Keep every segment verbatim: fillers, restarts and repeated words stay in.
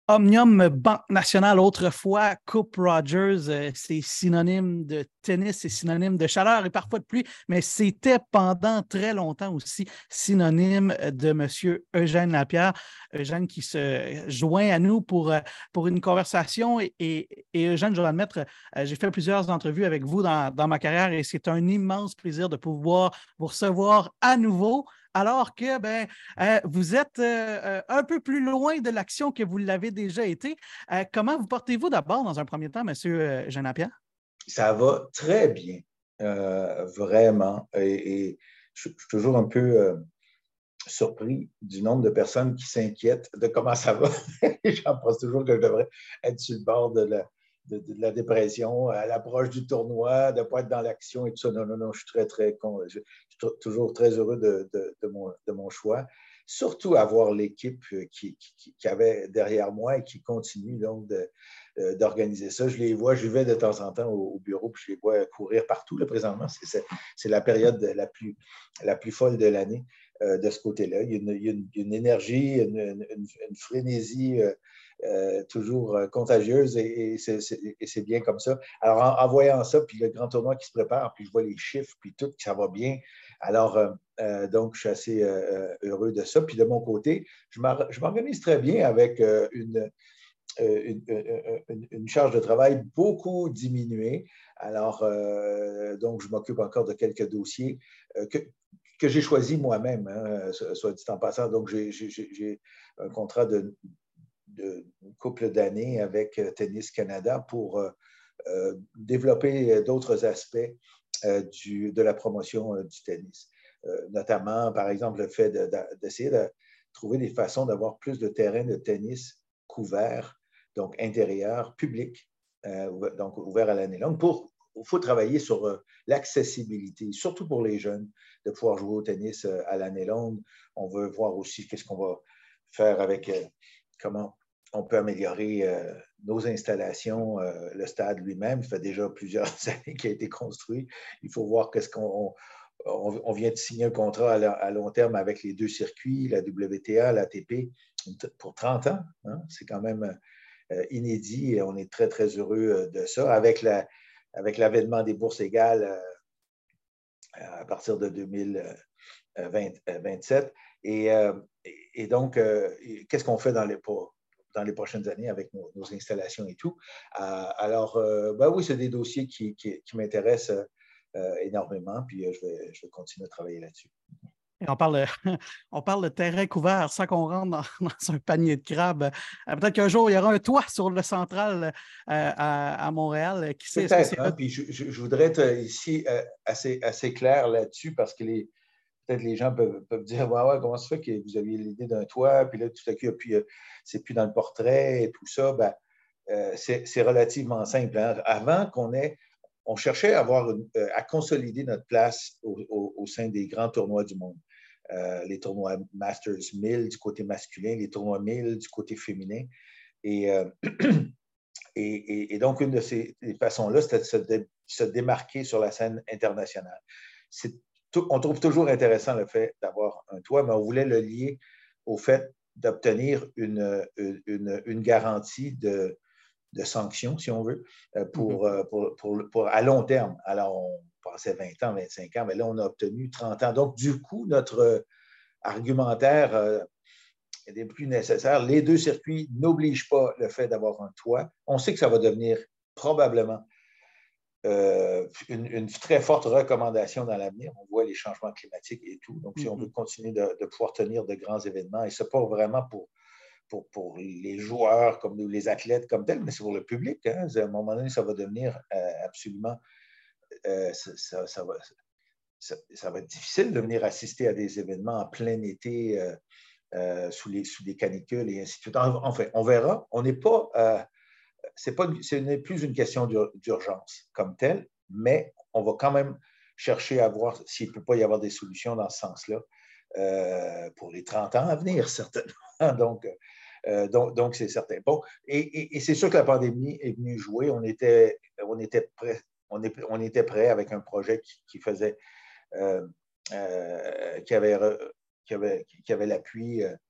Omnium Banque Nationale, autrefois Coupe Rogers, euh, c'est synonyme de tennis, c'est synonyme de chaleur et parfois de pluie, mais c'était pendant très longtemps aussi synonyme de M. Eugène Lapierre. Eugène qui se joint à nous pour, euh, pour une conversation. Et, et, et Eugène, je dois admettre, euh, j'ai fait plusieurs entrevues avec vous dans, dans ma carrière et c'est un immense plaisir de pouvoir vous recevoir à nouveau. Alors que ben, euh, vous êtes euh, un peu plus loin de l'action que vous l'avez déjà été. Euh, comment vous portez-vous d'abord dans un premier temps, M. Eugène Lapierre? Ça va très bien, euh, vraiment. Et, et je, je, suis toujours un peu euh, surpris du nombre de personnes qui s'inquiètent de comment ça va. J'en pense toujours que je devrais être sur le bord de la, de, de la dépression, à l'approche du tournoi, de ne pas être dans l'action et tout ça. Non, non, non, je suis très, très con. Je, je suis toujours très heureux de, de, de, mon, de mon choix. Surtout avoir l'équipe qui, qui, qui avait derrière moi et qui continue donc de, d'organiser ça. Je les vois, je vais de temps en temps au, au bureau, puis je les vois courir partout là, présentement. C'est, c'est la période la plus, la plus folle de l'année euh, de ce côté-là. Il y a une, il y a une, une énergie, une, une, une frénésie euh, euh, toujours euh, contagieuse et, et, c'est, c'est, et c'est bien comme ça. Alors, en, en voyant ça, puis le grand tournoi qui se prépare, puis je vois les chiffres, puis tout, que ça va bien. Alors, euh, euh, donc, je suis assez euh, heureux de ça. Puis de mon côté, je, je m'organise très bien avec euh, une Une, une, une charge de travail beaucoup diminuée. Alors, euh, donc, je m'occupe encore de quelques dossiers euh, que, que j'ai choisis moi-même, hein, soit dit en passant. Donc, j'ai, j'ai, j'ai un contrat de, de une couple d'années avec Tennis Canada pour euh, euh, développer d'autres aspects euh, du, de la promotion euh, du tennis. Euh, notamment, par exemple, le fait de, de, d'essayer de trouver des façons d'avoir plus de terrains de tennis couverts, donc intérieur, public, euh, donc ouvert à l'année longue. Pour, il faut travailler sur euh, l'accessibilité, surtout pour les jeunes, de pouvoir jouer au tennis euh, à l'année longue. On veut voir aussi qu'est-ce qu'on va faire avec, euh, comment on peut améliorer euh, nos installations, euh, le stade lui-même. Ça fait déjà plusieurs années qu'il a été construit. Il faut voir qu'est-ce qu'on... On, on vient de signer un contrat à, à long terme avec les deux circuits, la W T A, l'A T P, pour trente ans. Hein? C'est quand même euh, inédit et on est très, très heureux de ça. Avec, la, avec l'avènement des bourses égales euh, à partir de deux mille vingt-sept. Et, euh, et donc, euh, qu'est-ce qu'on fait dans les, dans les prochaines années avec nos, nos installations et tout? Euh, alors, euh, ben oui, c'est des dossiers qui, qui, qui m'intéressent euh, énormément, puis euh, je, vais, je vais continuer à travailler là-dessus. Et on parle, on parle de terrain couvert sans qu'on rentre dans, dans un panier de crabes. Euh, peut-être qu'un jour, il y aura un toit sur le central euh, à, à, Montréal. Qui sait, est-ce que c'est... Peut-être, hein? Puis je, je, je, voudrais être ici euh, assez, assez clair là-dessus parce que les, peut-être les gens peuvent, peuvent dire ouais, ouais, comment ça fait que vous aviez l'idée d'un toit, puis là, tout à coup, puis, euh, c'est plus dans le portrait et tout ça. Ben, euh, c'est, c'est relativement simple. Hein? Avant qu'on ait, on cherchait à, avoir une, euh, à consolider notre place au, au, au sein des grands tournois du monde. Euh, les tournois Masters mille du côté masculin, les tournois mille du côté féminin. Et, euh, et, et, et, donc, une de ces façons-là, c'était de se, dé, se démarquer sur la scène internationale. C'est tout, on trouve toujours intéressant le fait d'avoir un toit, mais on voulait le lier au fait d'obtenir une, une, une garantie de, de sanctions, si on veut, pour, mm-hmm. pour, pour, pour, à long terme. Alors, on pensait vingt ans, vingt-cinq ans, mais là, on a obtenu trente ans. Donc, du coup, notre argumentaire euh, est plus nécessaire. Les deux circuits n'obligent pas le fait d'avoir un toit. On sait que ça va devenir probablement euh, une, une très forte recommandation dans l'avenir. On voit les changements climatiques et tout. Donc, si mm-hmm. on veut continuer de, de pouvoir tenir de grands événements, et ce n'est pas vraiment pour Pour, pour, les joueurs comme nous, les athlètes comme tels, mais c'est pour le public. Hein. À un moment donné, ça va devenir euh, absolument... Euh, ça, ça, ça, va, ça, ça va être difficile de venir assister à des événements en plein été euh, euh, sous, les, sous des canicules et ainsi de suite. Enfin, on verra. On n'est pas... Euh, c'est pas, ce n'est plus une question d'urgence comme telle, mais on va quand même chercher à voir s'il ne peut pas y avoir des solutions dans ce sens-là euh, pour les trente ans à venir, certainement. Donc, Euh, donc, donc, c'est certain. Bon, et, et, et c'est sûr que la pandémie est venue jouer. On était, on était prêt, on, est, on était prêt avec un projet qui, qui faisait, euh, euh, qui avait, qui avait, qui avait l'appui euh,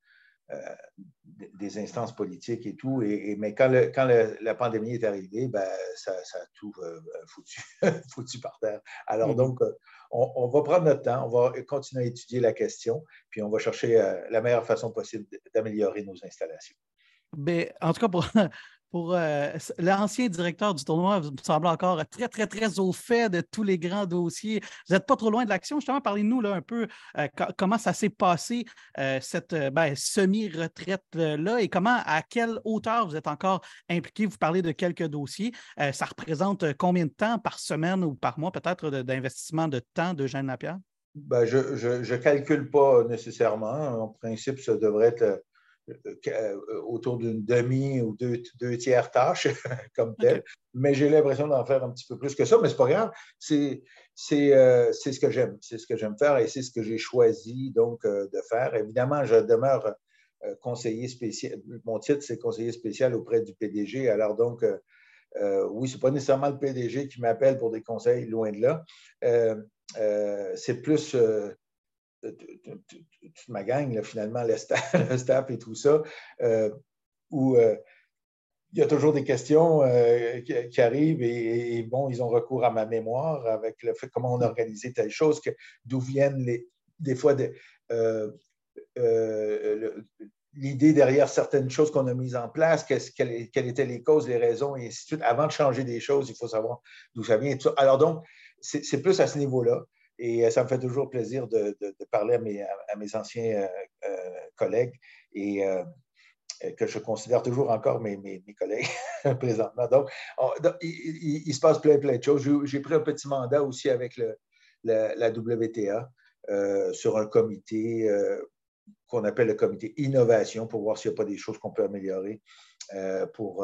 euh, des instances politiques et tout. Et, et, mais quand, le, quand le, la pandémie est arrivée, ben, ça, ça a tout euh, foutu, foutu par terre. Alors mm-hmm. donc, on, on va prendre notre temps, on va continuer à étudier la question, puis on va chercher euh, la meilleure façon possible d'améliorer nos installations. Mais, en tout cas, pour, pour euh, l'ancien directeur du tournoi, vous me semblez encore très, très, très au fait de tous les grands dossiers. Vous n'êtes pas trop loin de l'action. Justement, parlez-nous là, un peu euh, comment ça s'est passé, euh, cette ben, semi-retraite-là, et comment, à quelle hauteur vous êtes encore impliqué. Vous parlez de quelques dossiers. Euh, ça représente combien de temps par semaine ou par mois, peut-être, d'investissement de temps de Eugène Lapierre? Ben, je ne calcule pas nécessairement. En principe, ça devrait être autour d'une demi ou deux, deux tiers tâche comme telle, okay. Mais j'ai l'impression d'en faire un petit peu plus que ça, mais c'est pas grave, c'est euh, ce que j'aime, c'est ce que j'aime faire et c'est ce que j'ai choisi donc euh, de faire. Évidemment, je demeure euh, conseiller spécial, mon titre c'est conseiller spécial auprès du P D G, alors donc euh, euh, oui, c'est pas nécessairement le P D G qui m'appelle pour des conseils, loin de là, euh, euh, c'est plus euh, toute ma gang, là, finalement, le staff, le staff et tout ça, euh, où euh, il y a toujours des questions euh, qui, qui arrivent et, et, bon, ils ont recours à ma mémoire avec le fait comment on a organisé telle chose, d'où viennent les, des fois de, euh, euh, l'idée derrière certaines choses qu'on a mises en place, quelles, quelles étaient les causes, les raisons, et ainsi de suite. Avant de changer des choses, il faut savoir d'où ça vient. Et tout ça. Alors donc, c'est plus à ce niveau-là. Et ça me fait toujours plaisir de, de, de parler à mes, à mes anciens euh, euh, collègues et euh, que je considère toujours encore mes, mes, mes collègues présentement. Donc, on, donc il, il, il se passe plein, plein de choses. J'ai pris un petit mandat aussi avec le, la, la W T A euh, sur un comité euh, qu'on appelle le comité innovation pour voir s'il n'y a pas des choses qu'on peut améliorer euh, pour,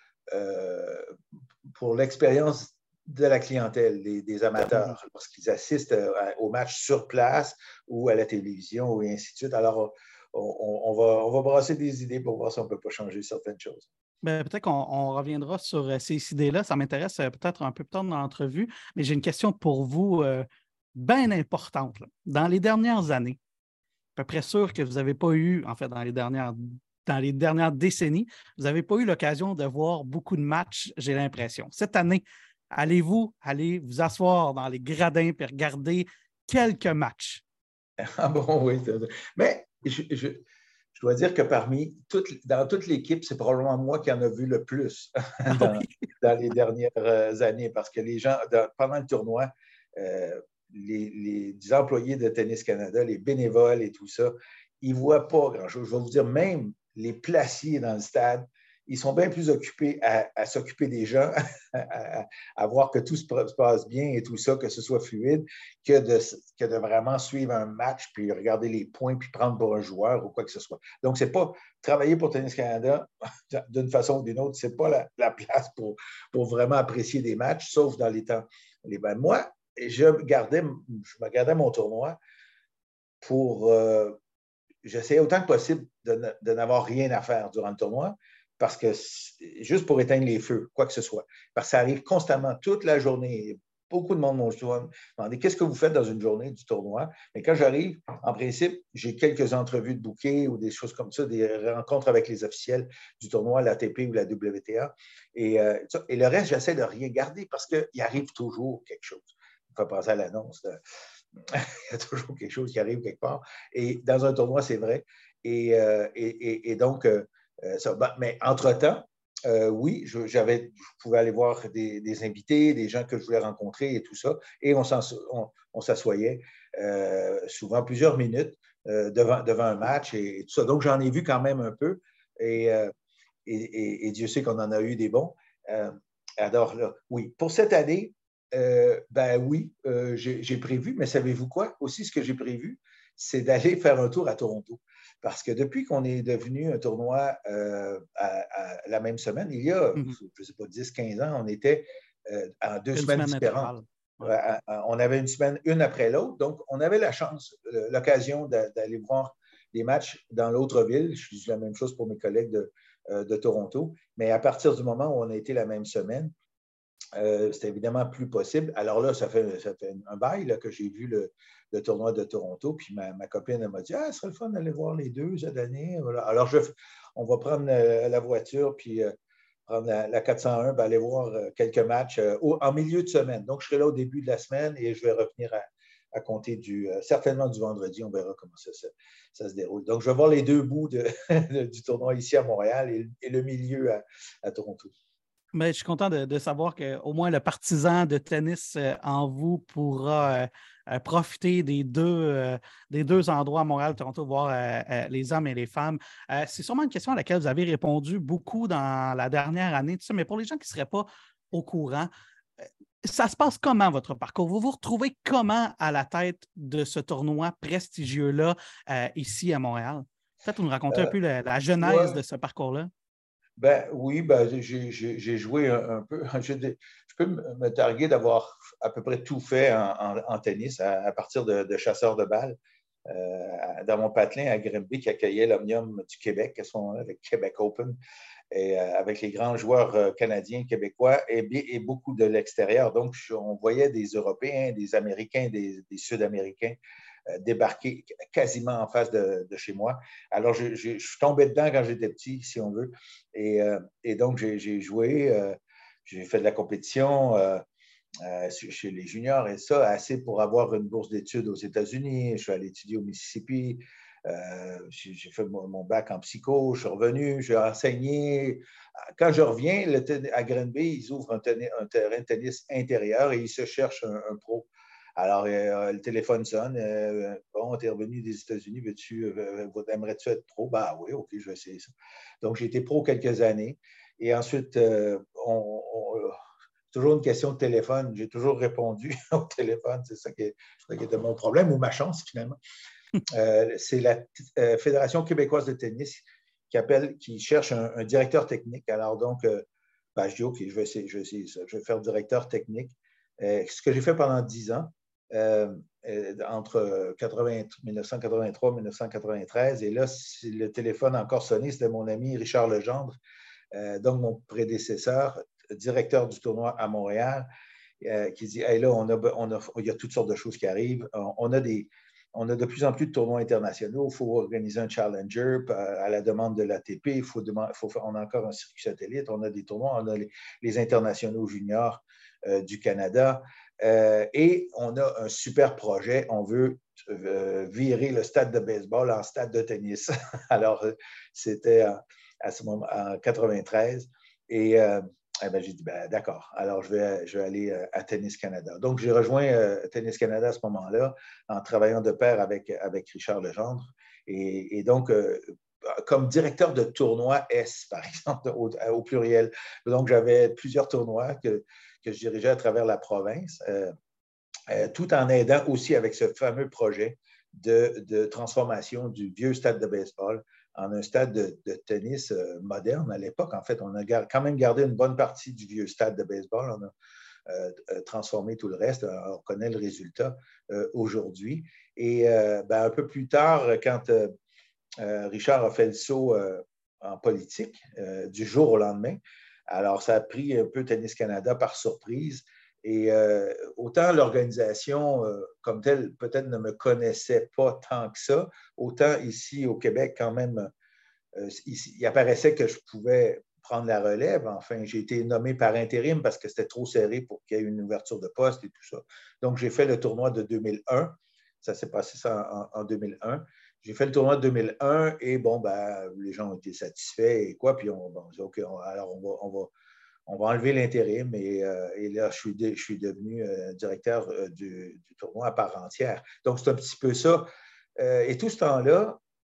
euh, pour l'expérience de la clientèle, des, des amateurs, lorsqu'ils assistent au match sur place ou à la télévision ou ainsi de suite. Alors, on, on, va, on va brasser des idées pour voir si on ne peut pas changer certaines choses. Peut-être qu'on on reviendra sur ces idées-là. Ça m'intéresse peut-être un peu plus tard dans l'entrevue, mais j'ai une question pour vous euh, bien importante. Là. Dans les dernières années, à peu près sûr que vous n'avez pas eu, en fait, dans les dernières dans les dernières décennies, vous n'avez pas eu l'occasion de voir beaucoup de matchs, j'ai l'impression. Cette année, allez-vous aller vous asseoir dans les gradins et regarder quelques matchs? Ah bon, oui. Mais je, je, je dois dire que parmi toutes, dans toute l'équipe, c'est probablement moi qui en a vu le plus dans, oui. dans les dernières années parce que les gens, dans, pendant le tournoi, euh, les, les employés de Tennis Canada, les bénévoles et tout ça, ils ne voient pas grand-chose. Je vais vous dire, même les placiers dans le stade, ils sont bien plus occupés à, à s'occuper des gens, à, à voir que tout se passe bien et tout ça, que ce soit fluide, que de, que de vraiment suivre un match, puis regarder les points, puis prendre pour un joueur ou quoi que ce soit. Donc, c'est pas travailler pour Tennis Canada d'une façon ou d'une autre, c'est pas la, la place pour, pour vraiment apprécier des matchs, sauf dans les temps. Les, ben, moi, je gardais, je me gardais mon tournoi pour... Euh, j'essayais autant que possible de, de n'avoir rien à faire durant le tournoi, parce que juste pour éteindre les feux, quoi que ce soit. Parce que ça arrive constamment, toute la journée. Beaucoup de monde m'ont demandé qu'est-ce que vous faites dans une journée du tournoi. Mais quand j'arrive, en principe, j'ai quelques entrevues de bouquets ou des choses comme ça, des rencontres avec les officiels du tournoi, l'A T P ou la W T A. Et, euh, et le reste, j'essaie de rien garder parce qu'il arrive toujours quelque chose. Il faut penser à l'annonce. Il y a toujours quelque chose qui arrive quelque part. Et dans un tournoi, c'est vrai. Et, euh, et, et, et donc, euh, ça, ben, mais entre-temps, euh, oui, je, j'avais, je pouvais aller voir des, des invités, des gens que je voulais rencontrer et tout ça. Et on, on, on s'assoyait euh, souvent plusieurs minutes euh, devant, devant un match et, et tout ça. Donc, j'en ai vu quand même un peu. Et, euh, et, et, et Dieu sait qu'on en a eu des bons. Euh, alors, là, oui, pour cette année, Euh, ben oui, euh, j'ai prévu, mais savez-vous quoi? Aussi, ce que j'ai prévu, c'est d'aller faire un tour à Toronto. Parce que depuis qu'on est devenu un tournoi euh, à, à la même semaine, il y a, mm-hmm. je ne sais pas, dix, quinze ans, on était euh, en deux une semaines semaine différentes. Ouais. On avait une semaine, une après l'autre. Donc, on avait la chance, l'occasion d'aller voir des matchs dans l'autre ville. Je dis la même chose pour mes collègues de, de Toronto. Mais à partir du moment où on a été la même semaine, euh, c'était évidemment plus possible. Alors là, ça fait, ça fait un bail là, que j'ai vu le, le tournoi de Toronto, puis ma, ma copine m'a dit « Ah, ce serait le fun d'aller voir les deux cette année. » Voilà. Alors, je, on va prendre euh, la voiture, puis euh, prendre la, la quatre cent un, puis aller voir euh, quelques matchs euh, au, en milieu de semaine. Donc, je serai là au début de la semaine et je vais revenir à, à compter du, euh, certainement du vendredi. On verra comment ça, ça, ça se déroule. Donc, je vais voir les deux bouts de, du tournoi ici à Montréal et, et le milieu à, à Toronto. Mais je suis content de, de savoir qu'au moins le partisan de tennis euh, en vous pourra euh, euh, profiter des deux, euh, des deux endroits à Montréal, Toronto, voir euh, euh, les hommes et les femmes. Euh, c'est sûrement une question à laquelle vous avez répondu beaucoup dans la dernière année, tout ça, mais pour les gens qui ne seraient pas au courant, euh, ça se passe comment votre parcours? Vous vous retrouvez comment à la tête de ce tournoi prestigieux-là euh, ici à Montréal? Peut-être nous raconter un Euh, peu la, la genèse de ouais. ce parcours-là. Ben oui, ben, j'ai, j'ai, j'ai joué un, un peu. Je, je peux me targuer d'avoir à peu près tout fait en, en, en tennis à, à, partir de, de chasseur de balles. Euh, dans mon patelin à Grimby qui accueillait l'Omnium du Québec à ce moment-là, avec Québec Open, et euh, avec les grands joueurs euh, canadiens, québécois et, et beaucoup de l'extérieur. Donc, on voyait des Européens, des Américains, des, des Sud-Américains euh, débarquer quasiment en face de, de chez moi. Alors, je, je, je suis tombé dedans quand j'étais petit, si on veut. Et, euh, et donc, j'ai, j'ai joué, euh, j'ai fait de la compétition. Euh, Euh, chez les juniors et ça, assez pour avoir une bourse d'études aux États-Unis. Je suis allé étudier au Mississippi. Euh, j'ai, j'ai fait mon, mon bac en psycho. Je suis revenu, j'ai enseigné. Quand je reviens le ten- à Granby, ils ouvrent un, ten- un terrain de tennis intérieur et ils se cherchent un, un pro. Alors, euh, le téléphone sonne. Euh, bon, tu es revenu des États-Unis, veux-tu, euh, aimerais-tu être pro? Bah oui, OK, je vais essayer ça. Donc, j'ai été pro quelques années. Et ensuite, euh, on, on toujours une question de téléphone. J'ai toujours répondu au téléphone. C'est ça qui, est, qui était mon problème ou ma chance, finalement. Euh, c'est la euh, Fédération québécoise de tennis qui appelle, qui cherche un, un directeur technique. Alors, donc, euh, ben, je dis OK, je vais, essayer, je vais essayer ça. Je vais faire directeur technique. Euh, ce que j'ai fait pendant dix ans, euh, entre quatre-vingts, dix-neuf cent quatre-vingt-trois et dix-neuf cent quatre-vingt-treize. Et là, le téléphone a encore sonné. C'était mon ami Richard Legendre, euh, donc mon prédécesseur, directeur du tournoi à Montréal, euh, qui dit hey, là, on a, on a, il y a toutes sortes de choses qui arrivent. On, on, a des, on a de plus en plus de tournois internationaux. Il faut organiser un challenger à la demande de l'A T P. Il faut, faut, on a encore un circuit satellite. On a des tournois. On a les, les internationaux juniors euh, du Canada. Euh, et on a un super projet. On veut euh, virer le stade de baseball en stade de tennis. Alors, c'était à ce moment, en quatre-vingt-treize. Et euh, eh ben, j'ai dit, ben, d'accord, alors je vais, je vais aller à Tennis Canada. Donc, j'ai rejoint euh, Tennis Canada à ce moment-là en travaillant de pair avec, avec Richard Legendre. Et, et donc, euh, comme directeur de tournoi S, par exemple, au, au pluriel. Donc, j'avais plusieurs tournois que, que je dirigeais à travers la province, euh, euh, tout en aidant aussi avec ce fameux projet de, de transformation du vieux stade de baseball en un stade de, de tennis euh, moderne. À l'époque, en fait, on a gar- quand même gardé une bonne partie du vieux stade de baseball. On a euh, transformé tout le reste. On connaît le résultat euh, aujourd'hui. Et euh, ben, un peu plus tard, quand euh, euh, Richard a fait le saut euh, en politique euh, du jour au lendemain, alors ça a pris un peu Tennis Canada par surprise. Et euh, autant l'organisation euh, comme telle peut-être ne me connaissait pas tant que ça, autant ici au Québec quand même, euh, il, il apparaissait que je pouvais prendre la relève. Enfin, j'ai été nommé par intérim parce que c'était trop serré pour qu'il y ait une ouverture de poste et tout ça. Donc, j'ai fait le tournoi de deux mille un. Ça s'est passé ça en, en deux mille un. J'ai fait le tournoi de deux mille un et bon, ben, les gens ont été satisfaits et quoi. Puis on, bon, on dit, OK, on, alors on va, on va on va enlever l'intérim et, euh, et là, je suis, de, je suis devenu euh, directeur euh, du, du tournoi à part entière. Donc, c'est un petit peu ça. Euh, et tout ce temps-là,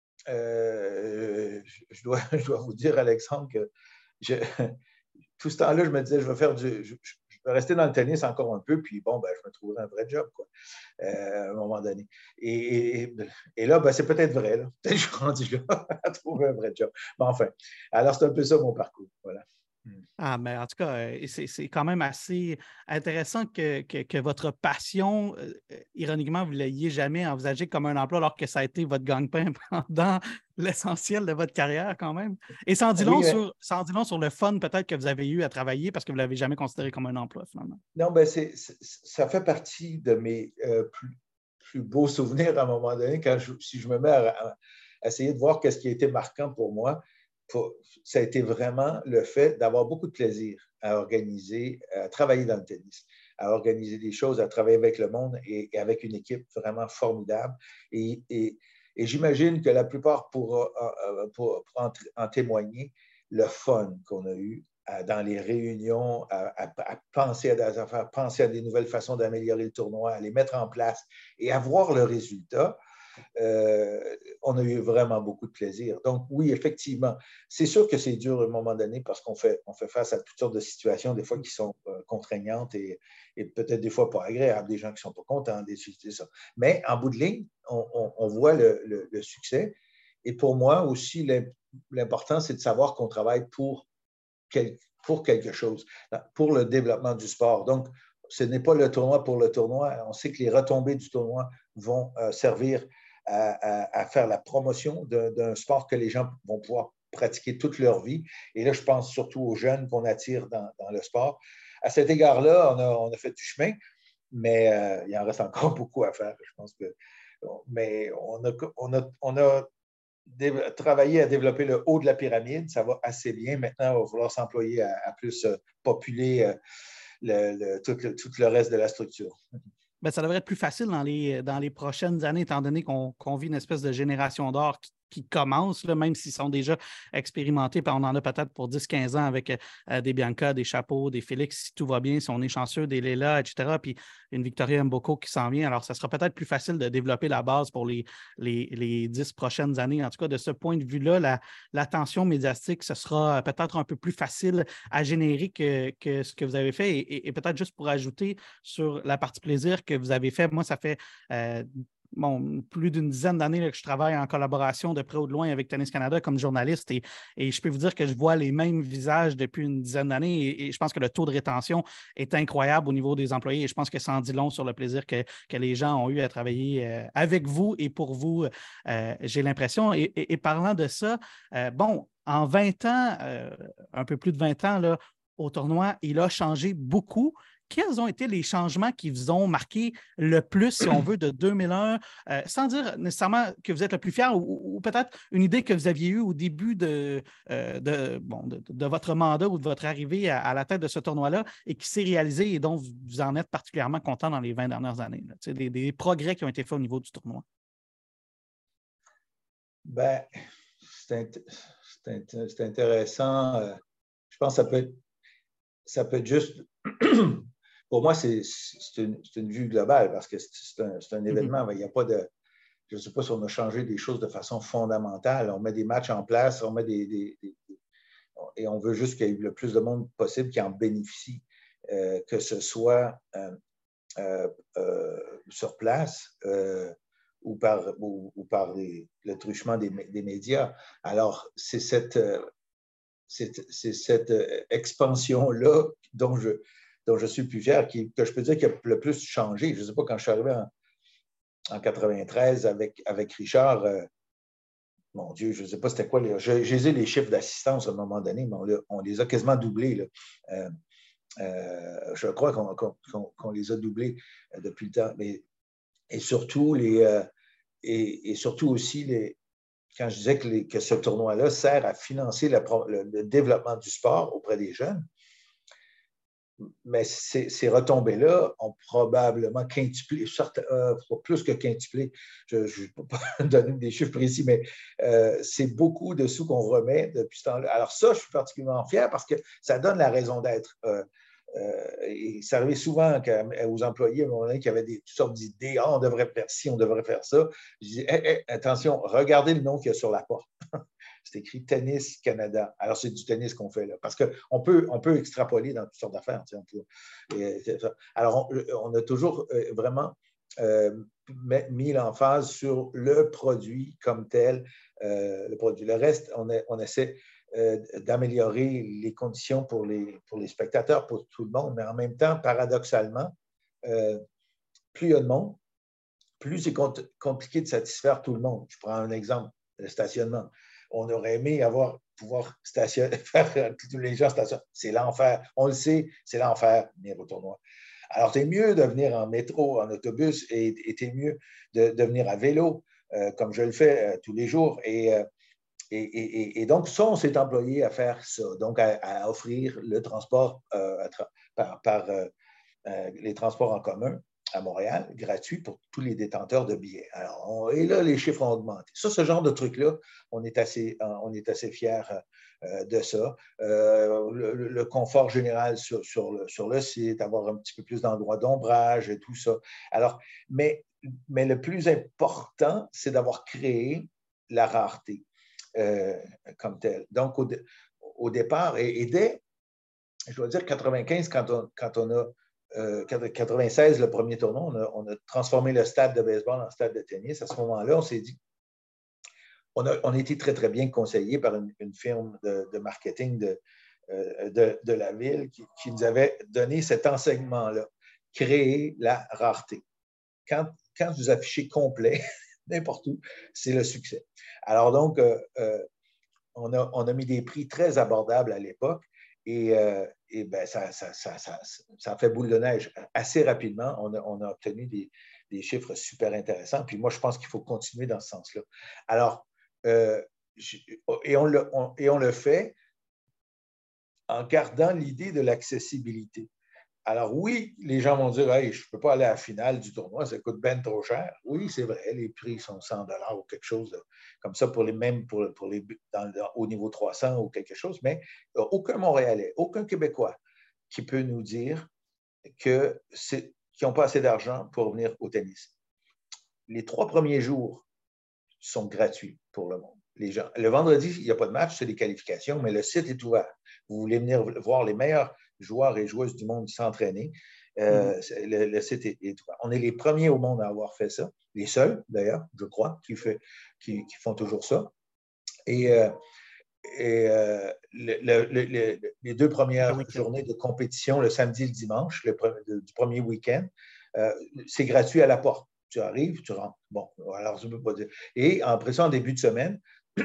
euh, je, dois, je dois vous dire, Alexandre, que je, tout ce temps-là, je me disais, je vais faire du. Je, je vais rester dans le tennis encore un peu, puis bon, ben, je me trouverai un vrai job, quoi, euh, à un moment donné. Et, et, et là, ben, c'est peut-être vrai, là. Peut-être que je suis rendu là à trouver un vrai job. Mais enfin, alors c'est un peu ça mon parcours. Voilà. Ah, mais en tout cas, euh, c'est, c'est quand même assez intéressant que, que, que votre passion, euh, ironiquement, vous ne l'ayez jamais envisagée comme un emploi alors que ça a été votre gagne-pain pendant l'essentiel de votre carrière quand même. Et ça en dit long Oui, mais, sur, ça en dit long sur le fun peut-être que vous avez eu à travailler parce que vous ne l'avez jamais considéré comme un emploi finalement. non, ben c'est, c'est- ça fait partie de mes euh, plus, plus beaux souvenirs à un moment donné, quand je, si je me mets à, à essayer de voir qu'est-ce qui a été marquant pour moi, pour- ça a été vraiment le fait d'avoir beaucoup de plaisir à organiser, à travailler dans le tennis, à organiser des choses, à travailler avec le monde et, et avec une équipe vraiment formidable. Et, et- et j'imagine que la plupart pourra pour, pour en, en témoigner, le fun qu'on a eu à, dans les réunions, à, à, à penser à des affaires, penser à des nouvelles façons d'améliorer le tournoi, à les mettre en place et à voir le résultat. Euh, on a eu vraiment beaucoup de plaisir. Donc, oui, effectivement, c'est sûr que c'est dur à un moment donné parce qu'on fait, on fait face à toutes sortes de situations, des fois qui sont euh, contraignantes et, et peut-être des fois pas agréables, des gens qui ne sont pas contents, des c'est ça. Mais en bout de ligne, on, on, on voit le, le, le, succès. Et pour moi aussi, l'important, c'est de savoir qu'on travaille pour, quel, pour quelque chose, pour le développement du sport. Donc, ce n'est pas le tournoi pour le tournoi. On sait que les retombées du tournoi vont euh, servir à, à, à, faire la promotion d'un sport que les gens vont pouvoir pratiquer toute leur vie. Et là, je pense surtout aux jeunes qu'on attire dans, dans, le sport. À cet égard-là, on a, on a fait du chemin, mais euh, il en reste encore beaucoup à faire. Je pense que, mais on a, on a, on a travaillé à développer le haut de la pyramide, ça va assez bien. Maintenant, il va falloir s'employer à, à plus euh, populer euh, le, le, tout, le, tout le reste de la structure. Bien, ça devrait être plus facile dans les, dans les prochaines années, étant donné qu'on qu'on vit une espèce de génération d'or qui, qui commence, là, même s'ils sont déjà expérimentés. Puis on en a peut-être pour dix quinze ans avec euh, des Bianca, des Chapeaux, des Félix, si tout va bien, si on est chanceux, des Léla, et cetera. Puis une Victoria Mboko qui s'en vient. Alors, ça sera peut-être plus facile de développer la base pour les, les, les dix prochaines années. En tout cas, de ce point de vue-là, la, l'attention médiatique, ce sera peut-être un peu plus facile à générer que, que ce que vous avez fait. Et, et, et peut-être juste pour ajouter sur la partie plaisir que vous avez fait, moi, ça fait euh, bon, plus d'une dizaine d'années que je travaille en collaboration de près ou de loin avec Tennis Canada comme journaliste et, et je peux vous dire que je vois les mêmes visages depuis une dizaine d'années et, et je pense que le taux de rétention est incroyable au niveau des employés et je pense que ça en dit long sur le plaisir que, que les gens ont eu à travailler euh, avec vous et pour vous, euh, j'ai l'impression. Et, et, et parlant de ça, euh, bon, en vingt ans, euh, un peu plus de vingt ans, là, au tournoi, il a changé beaucoup. Quels ont été les changements qui vous ont marqué le plus, si on veut, de deux mille un, euh, sans dire nécessairement que vous êtes le plus fier ou, ou peut-être une idée que vous aviez eue au début de, euh, de, bon, de, de votre mandat ou de votre arrivée à, à la tête de ce tournoi-là et qui s'est réalisé et dont vous en êtes particulièrement content dans les vingt dernières années, là, des, des progrès qui ont été faits au niveau du tournoi? Ben, c'est int intéressant. Je pense que ça peut être, ça peut être juste... Pour moi, c'est une, une vue globale parce que c'est un, un événement. Mm-hmm. Il n'y a pas de... Je ne sais pas si on a changé des choses de façon fondamentale. On met des matchs en place, on met des... des, des et on veut juste qu'il y ait le plus de monde possible qui en bénéficie, euh, que ce soit euh, euh, euh, sur place euh, ou par, ou, ou par les, le truchement des, des médias. Alors, c'est cette, c'est, c'est cette expansion-là dont je, dont je suis le plus fier, qui, que je peux dire qui a le plus changé. Je ne sais pas, quand je suis arrivé en, en quatre-vingt-treize avec, avec Richard, euh, mon Dieu, je ne sais pas c'était quoi. Les, j'ai les, les chiffres d'assistance à un moment donné, mais on, on les a quasiment doublés. Là. Euh, euh, je crois qu'on, qu'on, qu'on les a doublés euh, depuis le temps. Mais, et surtout, les, euh, et, et surtout aussi, les, quand je disais que, les, que ce tournoi-là sert à financer le, le, le développement du sport auprès des jeunes, mais ces, ces retombées-là ont probablement quintuplé, euh, plus que quintuplé, je ne peux pas donner des chiffres précis, mais euh, c'est beaucoup de sous qu'on remet depuis ce temps-là. Alors ça, je suis particulièrement fier parce que ça donne la raison d'être. Euh, euh, et ça arrivait souvent aux employés, à un moment donné, qui avaient des, toutes sortes d'idées, ah, on devrait faire ci, on devrait faire ça. Je disais, hey, hey, attention, regardez le nom qu'il y a sur la porte. C'est écrit Tennis Canada. Alors, c'est du tennis qu'on fait là. Parce qu'on peut, on peut extrapoler dans toutes sortes d'affaires. Alors, on, on a toujours euh, vraiment euh, mis l'emphase sur le produit comme tel. Euh, le produit. Le reste, on, a, on essaie euh, d'améliorer les conditions pour les, pour les spectateurs, pour tout le monde, mais en même temps, paradoxalement, euh, plus il y a de monde, plus c'est compliqué de satisfaire tout le monde. Je prends un exemple, le stationnement. On aurait aimé avoir, pouvoir stationner, faire que tous les gens stationnent. C'est l'enfer. On le sait, c'est l'enfer, venir au tournoi. Alors, c'est mieux de venir en métro, en autobus, et c'est mieux de, de venir à vélo, euh, comme je le fais euh, tous les jours. Et, euh, et, et, et donc, ça, on s'est employé à faire ça, donc à, à offrir le transport euh, par, par euh, euh, les transports en commun à Montréal, gratuit pour tous les détenteurs de billets. Alors, on, et là, les chiffres ont augmenté. Ça, ce genre de truc-là, on est assez, on est assez fiers euh, de ça. Euh, le, le confort général sur, sur, le, sur le site, avoir un petit peu plus d'endroits d'ombrage et tout ça. Alors, mais, mais le plus important, c'est d'avoir créé la rareté euh, comme telle. Donc, au, au départ, et, et dès, je dois dire, quatre-vingt-quinze, quand on, quand on a Euh, quatre-vingt-seize, le premier tournoi, on a, on a transformé le stade de baseball en stade de tennis. À ce moment-là, on s'est dit, on a, on a été très, très bien conseillé par une, une firme de, de marketing de, euh, de, de la ville qui, qui nous avait donné cet enseignement-là, créer la rareté. Quand, quand vous affichez complet, n'importe où, c'est le succès. Alors donc, euh, euh, on, a, on a mis des prix très abordables à l'époque. Et, euh, et ben, ça, ça, ça, ça, ça a fait boule de neige assez rapidement. On a, on a obtenu des, des chiffres super intéressants. Puis moi, je pense qu'il faut continuer dans ce sens-là. Alors, euh, et, on le, on, et on le fait en gardant l'idée de l'accessibilité. Alors oui, les gens vont dire hey, « je ne peux pas aller à la finale du tournoi, ça coûte bien trop cher. » Oui, c'est vrai, les prix sont cent dollars ou quelque chose de, comme ça pour les mêmes, pour, pour les, dans, dans, au niveau trois cents ou quelque chose, mais aucun Montréalais, aucun Québécois qui peut nous dire que qu'ils n'ont pas assez d'argent pour venir au tennis. Les trois premiers jours sont gratuits pour le monde. Les gens. Le vendredi, il n'y a pas de match, c'est des qualifications, mais le site est ouvert. Vous voulez venir voir les meilleurs joueurs et joueuses du monde s'entraîner, euh, mm-hmm. le, le site est, est ouvert. On est les premiers au monde à avoir fait ça, les seuls d'ailleurs, je crois, qui, fait, qui, qui font toujours ça. Et, euh, et euh, le, le, le, les deux premières journées de compétition, le samedi et le dimanche, le pre, le, du premier week-end, euh, c'est gratuit à la porte. Tu arrives, tu rentres. Bon, alors je ne peux pas dire. Et après ça, en début de semaine,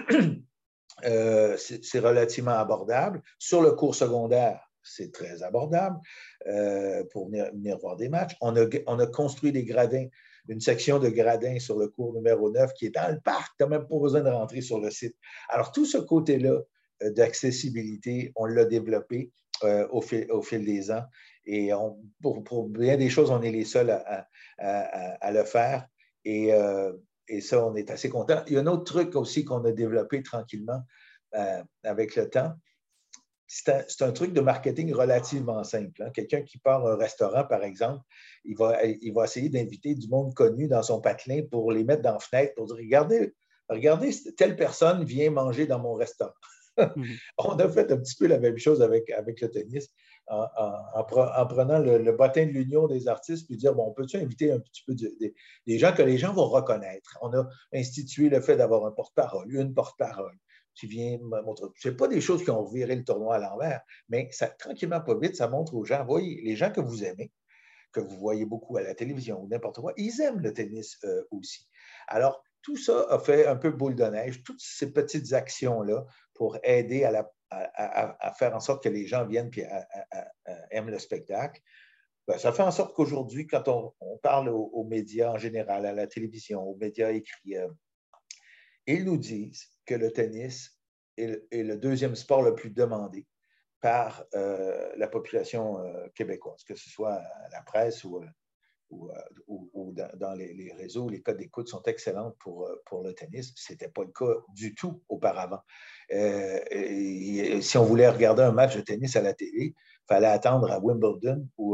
euh, c'est relativement abordable. Sur le cours secondaire, c'est très abordable euh, pour venir, venir voir des matchs. On a, on a construit des gradins, une section de gradins sur le cours numéro neuf qui est dans le parc. Tu n'as même pas besoin de rentrer sur le site. Alors, tout ce côté-là euh, d'accessibilité, on l'a développé euh, au, fil, au fil des ans. Et on, pour, pour bien des choses, on est les seuls à, à, à, à le faire. Et, euh, et ça, on est assez content. Il y a un autre truc aussi qu'on a développé tranquillement euh, avec le temps. C'est un, un truc de marketing relativement simple. Hein. Quelqu'un qui part à un restaurant, par exemple, il va, il va essayer d'inviter du monde connu dans son patelin pour les mettre dans la fenêtre pour dire regardez, regardez, telle personne vient manger dans mon restaurant. Mm-hmm. On a fait un petit peu la même chose avec, avec le tennis en, en, en, en prenant le, le bottin de l'union des artistes puis dire bon, on peut-tu inviter un petit peu de, de, des gens que les gens vont reconnaître. On a institué le fait d'avoir un porte-parole, une porte-parole qui vient montrer. Ce n'est pas des choses qui ont viré le tournoi à l'envers, mais ça, tranquillement, pas vite, ça montre aux gens, voyez, les gens que vous aimez, que vous voyez beaucoup à la télévision ou n'importe quoi, ils aiment le tennis euh, aussi. Alors, tout ça a fait un peu boule de neige, toutes ces petites actions-là pour aider à, la, à, à, à faire en sorte que les gens viennent et aiment le spectacle. Ben, ça fait en sorte qu'aujourd'hui, quand on, on parle aux, aux médias en général, à la télévision, aux médias écrits, euh, ils nous disent que le tennis est le, est le deuxième sport le plus demandé par euh, la population euh, québécoise, que ce soit à la presse ou, ou, ou, ou dans, dans les, les réseaux. Les codes d'écoute sont excellents pour, pour le tennis. Ce n'était pas le cas du tout auparavant. Euh, et, et si on voulait regarder un match de tennis à la télé, il fallait attendre à Wimbledon ou,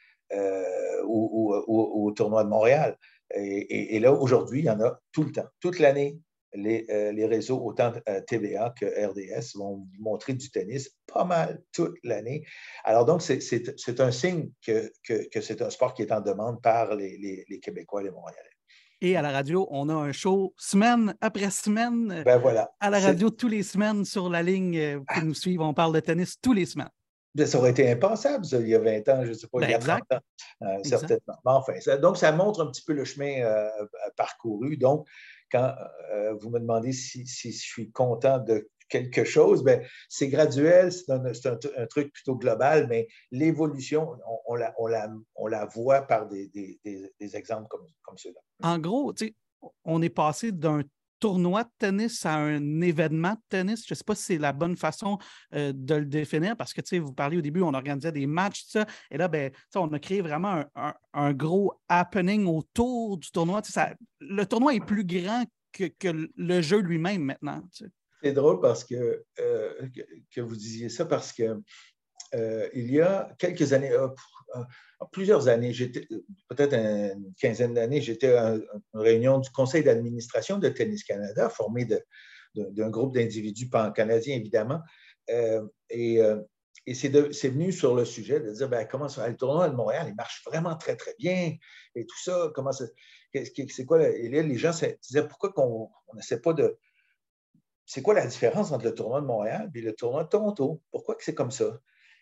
euh, ou, ou, ou au tournoi de Montréal. Et, et, et là, aujourd'hui, il y en a tout le temps, toute l'année. Les, euh, les réseaux, autant euh, T V A que R D S, vont montrer du tennis pas mal toute l'année. Alors donc, c'est un signe que, que, que c'est un sport qui est en demande par les, les, les Québécois et les Montréalais. Et à la radio, on a un show semaine après semaine. Ben voilà. À la radio, tous les semaines sur la ligne. Vous pouvez nous suivre. On parle de tennis tous les semaines. Ça aurait été impensable, ça, il y a vingt ans, je ne sais pas, ben il y a exact. trente ans, euh, certainement. Mais enfin, ça, donc, ça montre un petit peu le chemin euh, parcouru. Donc, quand euh, vous me demandez si, si je suis content de quelque chose, ben, c'est graduel, c'est, un, c'est un, un, truc plutôt global, mais l'évolution, on, on, la, on, la, on la voit par des, des, des, des exemples comme, comme ceux-là. En gros, on est passé d'un tournoi de tennis à un événement de tennis. Je ne sais pas si c'est la bonne façon euh, de le définir parce que vous parliez au début, on organisait des matchs, ça, et là, ben, on a créé vraiment un, un, un gros happening autour du tournoi. Ça, le tournoi est plus grand que, que le jeu lui-même maintenant. T'sais. C'est drôle parce que, euh, que, que vous disiez ça parce que euh, il y a quelques années, euh, plusieurs années, j'étais, peut-être une quinzaine d'années, j'étais à une réunion du conseil d'administration de Tennis Canada, formé de, de, d'un groupe d'individus pan-canadiens, évidemment. Euh, et euh, et c'est, de, c'est venu sur le sujet de dire ben, comment ça, le tournoi de Montréal, il marche vraiment très, très bien. Et tout ça, comment ça, c'est quoi? Et là, les gens se disaient pourquoi qu'on n'essaie pas de. C'est quoi la différence entre le tournoi de Montréal et le tournoi de Toronto? Pourquoi que c'est comme ça?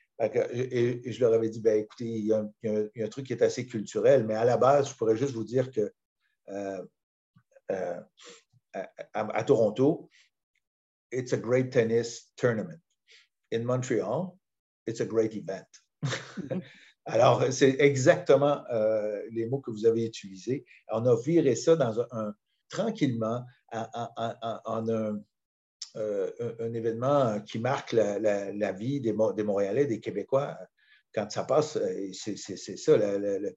Et je leur avais dit, ben, écoutez, il y, a un, il y a un truc qui est assez culturel, mais à la base, je pourrais juste vous dire que euh, euh, à, à, à Toronto, it's a great tennis tournament. In Montreal, it's a great event. Alors, c'est exactement euh, les mots que vous avez utilisés. On a viré ça dans un, un tranquillement en, en, en, en un Euh, un, un événement qui marque la, la, la vie des, des Montréalais, des Québécois. Quand ça passe, c'est, c'est, c'est ça, la, la, la,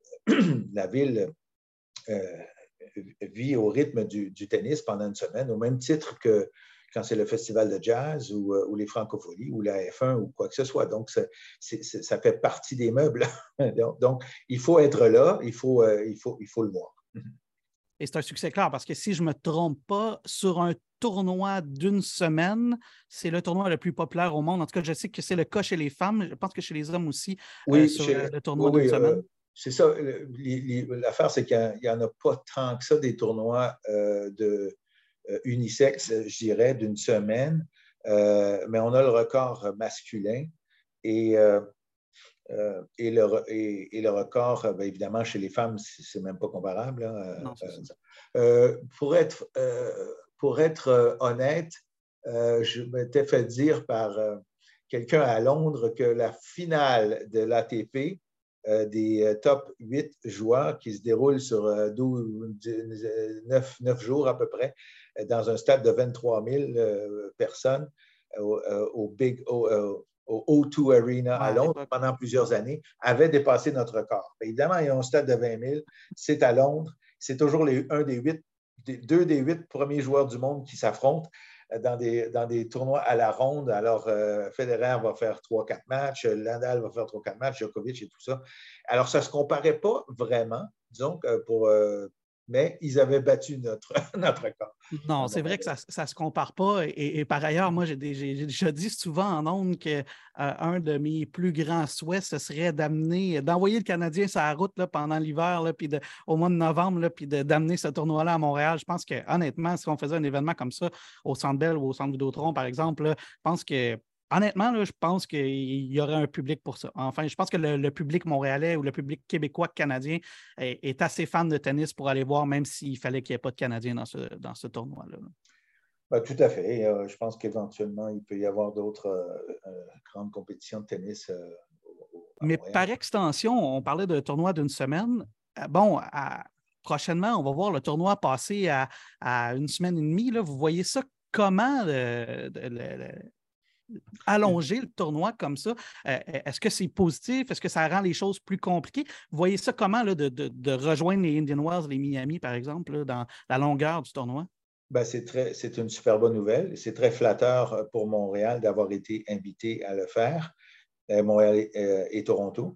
la ville euh, vit au rythme du, du tennis pendant une semaine, au même titre que quand c'est le festival de jazz ou, ou les francophonies ou la F un ou quoi que ce soit. Donc, c'est, c'est, ça fait partie des meubles. donc, donc, il faut être là, il faut, euh, il faut, il faut le voir. Et c'est un succès clair parce que si je ne me trompe pas, sur un tournoi d'une semaine, c'est le tournoi le plus populaire au monde. En tout cas, je sais que c'est le cas chez les femmes. Je pense que chez les hommes aussi, oui, euh, sur chez, le, le tournoi oui, d'une oui, semaine. Euh, c'est ça. Les, les, l'affaire, c'est qu'il n'y en a pas tant que ça des tournois euh, de, euh, unisexe, je dirais, d'une semaine. Euh, mais on a le record masculin. Et, euh, euh, et, le, et, et le record, bien évidemment, chez les femmes, c'est même pas comparable. Hein. Non, c'est ça. Euh, pour être, euh, pour être honnête, euh, je m'étais fait dire par euh, quelqu'un à Londres que la finale de l'A T P, euh, des euh, top huit joueurs qui se déroulent sur euh, douze, neuf, neuf jours à peu près, dans un stade de vingt-trois mille euh, personnes au, au Big au, au O deux Arena ouais, à Londres à pendant plusieurs années, avait dépassé notre record. Évidemment, il y a un stade de vingt mille, c'est à Londres, c'est toujours les, un des huit, des, deux des huit premiers joueurs du monde qui s'affrontent dans des, dans des tournois à la ronde. Alors, euh, Federer va faire trois quatre matchs, Nadal va faire trois quatre matchs, Djokovic et tout ça. Alors, ça ne se comparait pas vraiment, disons, pour... Euh, mais ils avaient battu notre, notre record. Non, c'est vrai que ça ne se compare pas. Et, et par ailleurs, moi, j'ai, j'ai déjà dit souvent en ondes qu'un euh, de mes plus grands souhaits, ce serait d'amener, d'envoyer le Canadien sur la route là, pendant l'hiver, là, puis de, au mois de novembre, là, puis de, d'amener ce tournoi-là à Montréal. Je pense que, honnêtement, si on faisait un événement comme ça au Centre Bell ou au Centre Vidéotron, par exemple, là, je pense que honnêtement, là, je pense qu'il y aurait un public pour ça. Enfin, je pense que le, le public montréalais ou le public québécois canadien est, est assez fan de tennis pour aller voir, même s'il fallait qu'il n'y ait pas de Canadiens dans ce, dans ce tournoi-là. Ben, tout à fait. Euh, je pense qu'éventuellement, il peut y avoir d'autres euh, euh, grandes compétitions de tennis. Euh, Mais par extension, on parlait de tournoi d'une semaine. Bon, à, prochainement, on va voir le tournoi passer à, à une semaine et demie. Là. Vous voyez ça comment? Le, le, le, allonger le tournoi comme ça, euh, est-ce que c'est positif? Est-ce que ça rend les choses plus compliquées? Vous voyez ça comment là, de, de, de rejoindre les Indian Wells, les Miami, par exemple, là, dans la longueur du tournoi? Ben, c'est, très, c'est une super bonne nouvelle. C'est très flatteur pour Montréal d'avoir été invité à le faire, euh, Montréal et, euh, et Toronto.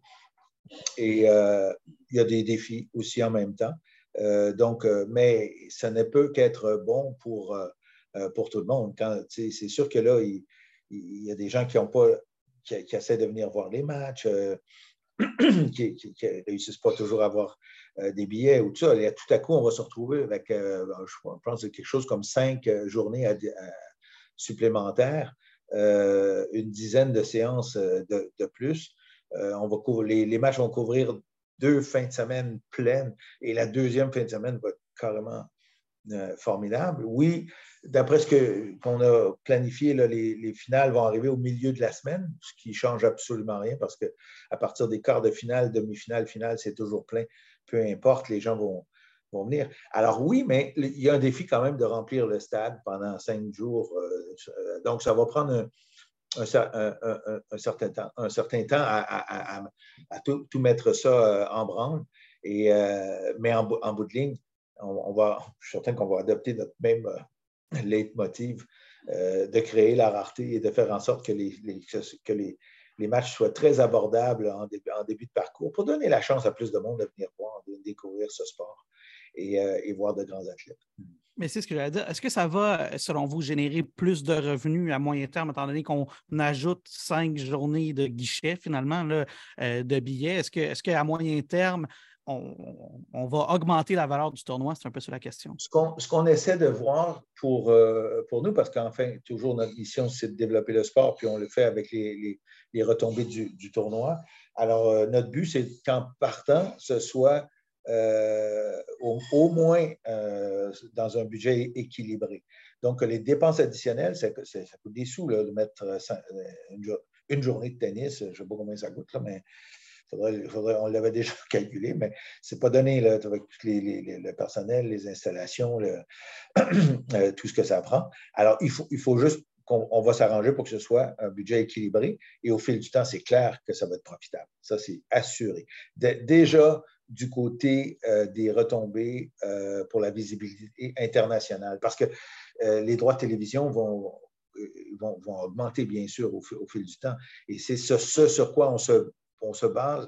Et euh, il y a des défis aussi en même temps. Euh, donc, euh, mais ça ne peut qu'être bon pour, euh, pour tout le monde. Quand, c'est sûr que là, il, il y a des gens qui ont pas, qui, qui essaient de venir voir les matchs. Euh, qui ne réussissent pas toujours à avoir euh, des billets ou tout ça. Et tout à coup, on va se retrouver avec, euh, je pense, quelque chose comme cinq journées à, à, supplémentaires, euh, une dizaine de séances de, de plus. Euh, on va couvrir, les, les matchs vont couvrir deux fins de semaine pleines et la deuxième fin de semaine va être carrément euh, formidable. Oui, d'après ce que, qu'on a planifié, là, les, les finales vont arriver au milieu de la semaine, ce qui ne change absolument rien parce qu'à partir des quarts de finale, demi-finale, finale, c'est toujours plein. Peu importe, les gens vont, vont venir. Alors oui, mais il y a un défi quand même de remplir le stade pendant cinq jours. Euh, donc, ça va prendre un, Un, un, un, un, certain temps, un certain temps à, à, à, à tout, tout mettre ça en branle. Et, euh, mais en, en bout de ligne, on, on va, je suis certain qu'on va adopter notre même euh, leitmotiv euh, de créer la rareté et de faire en sorte que les, les, que les, les matchs soient très abordables en début, en début de parcours pour donner la chance à plus de monde de venir voir, de découvrir ce sport et, euh, et voir de grands athlètes. Mais c'est ce que j'allais dire. Est-ce que ça va, selon vous, générer plus de revenus à moyen terme, étant donné qu'on ajoute cinq journées de guichet, finalement, là, euh, de billets? Est-ce que, est-ce qu'à moyen terme, on, on va augmenter la valeur du tournoi? C'est un peu ça la question. Ce qu'on, ce qu'on essaie de voir pour, euh, pour nous, parce qu'enfin, toujours notre mission, c'est de développer le sport, puis on le fait avec les, les, les retombées du, du tournoi. Alors, euh, notre but, c'est qu'en partant, ce soit euh, au, au moins euh, dans un budget équilibré. Donc, les dépenses additionnelles, ça, ça, ça coûte des sous là, de mettre une, une journée de tennis. Je ne sais pas combien ça coûte, là, mais Faudrait, faudrait, on l'avait déjà calculé, mais ce n'est pas donné là, avec tout les, les, le personnel, les installations, le, euh, tout ce que ça prend. Alors, il faut, il faut juste qu'on on va s'arranger pour que ce soit un budget équilibré et au fil du temps, c'est clair que ça va être profitable. Ça, c'est assuré. De, déjà, du côté euh, des retombées euh, pour la visibilité internationale, parce que euh, les droits de télévision vont, vont, vont augmenter, bien sûr, au, au fil du temps. Et c'est ce, ce sur quoi on se on se base,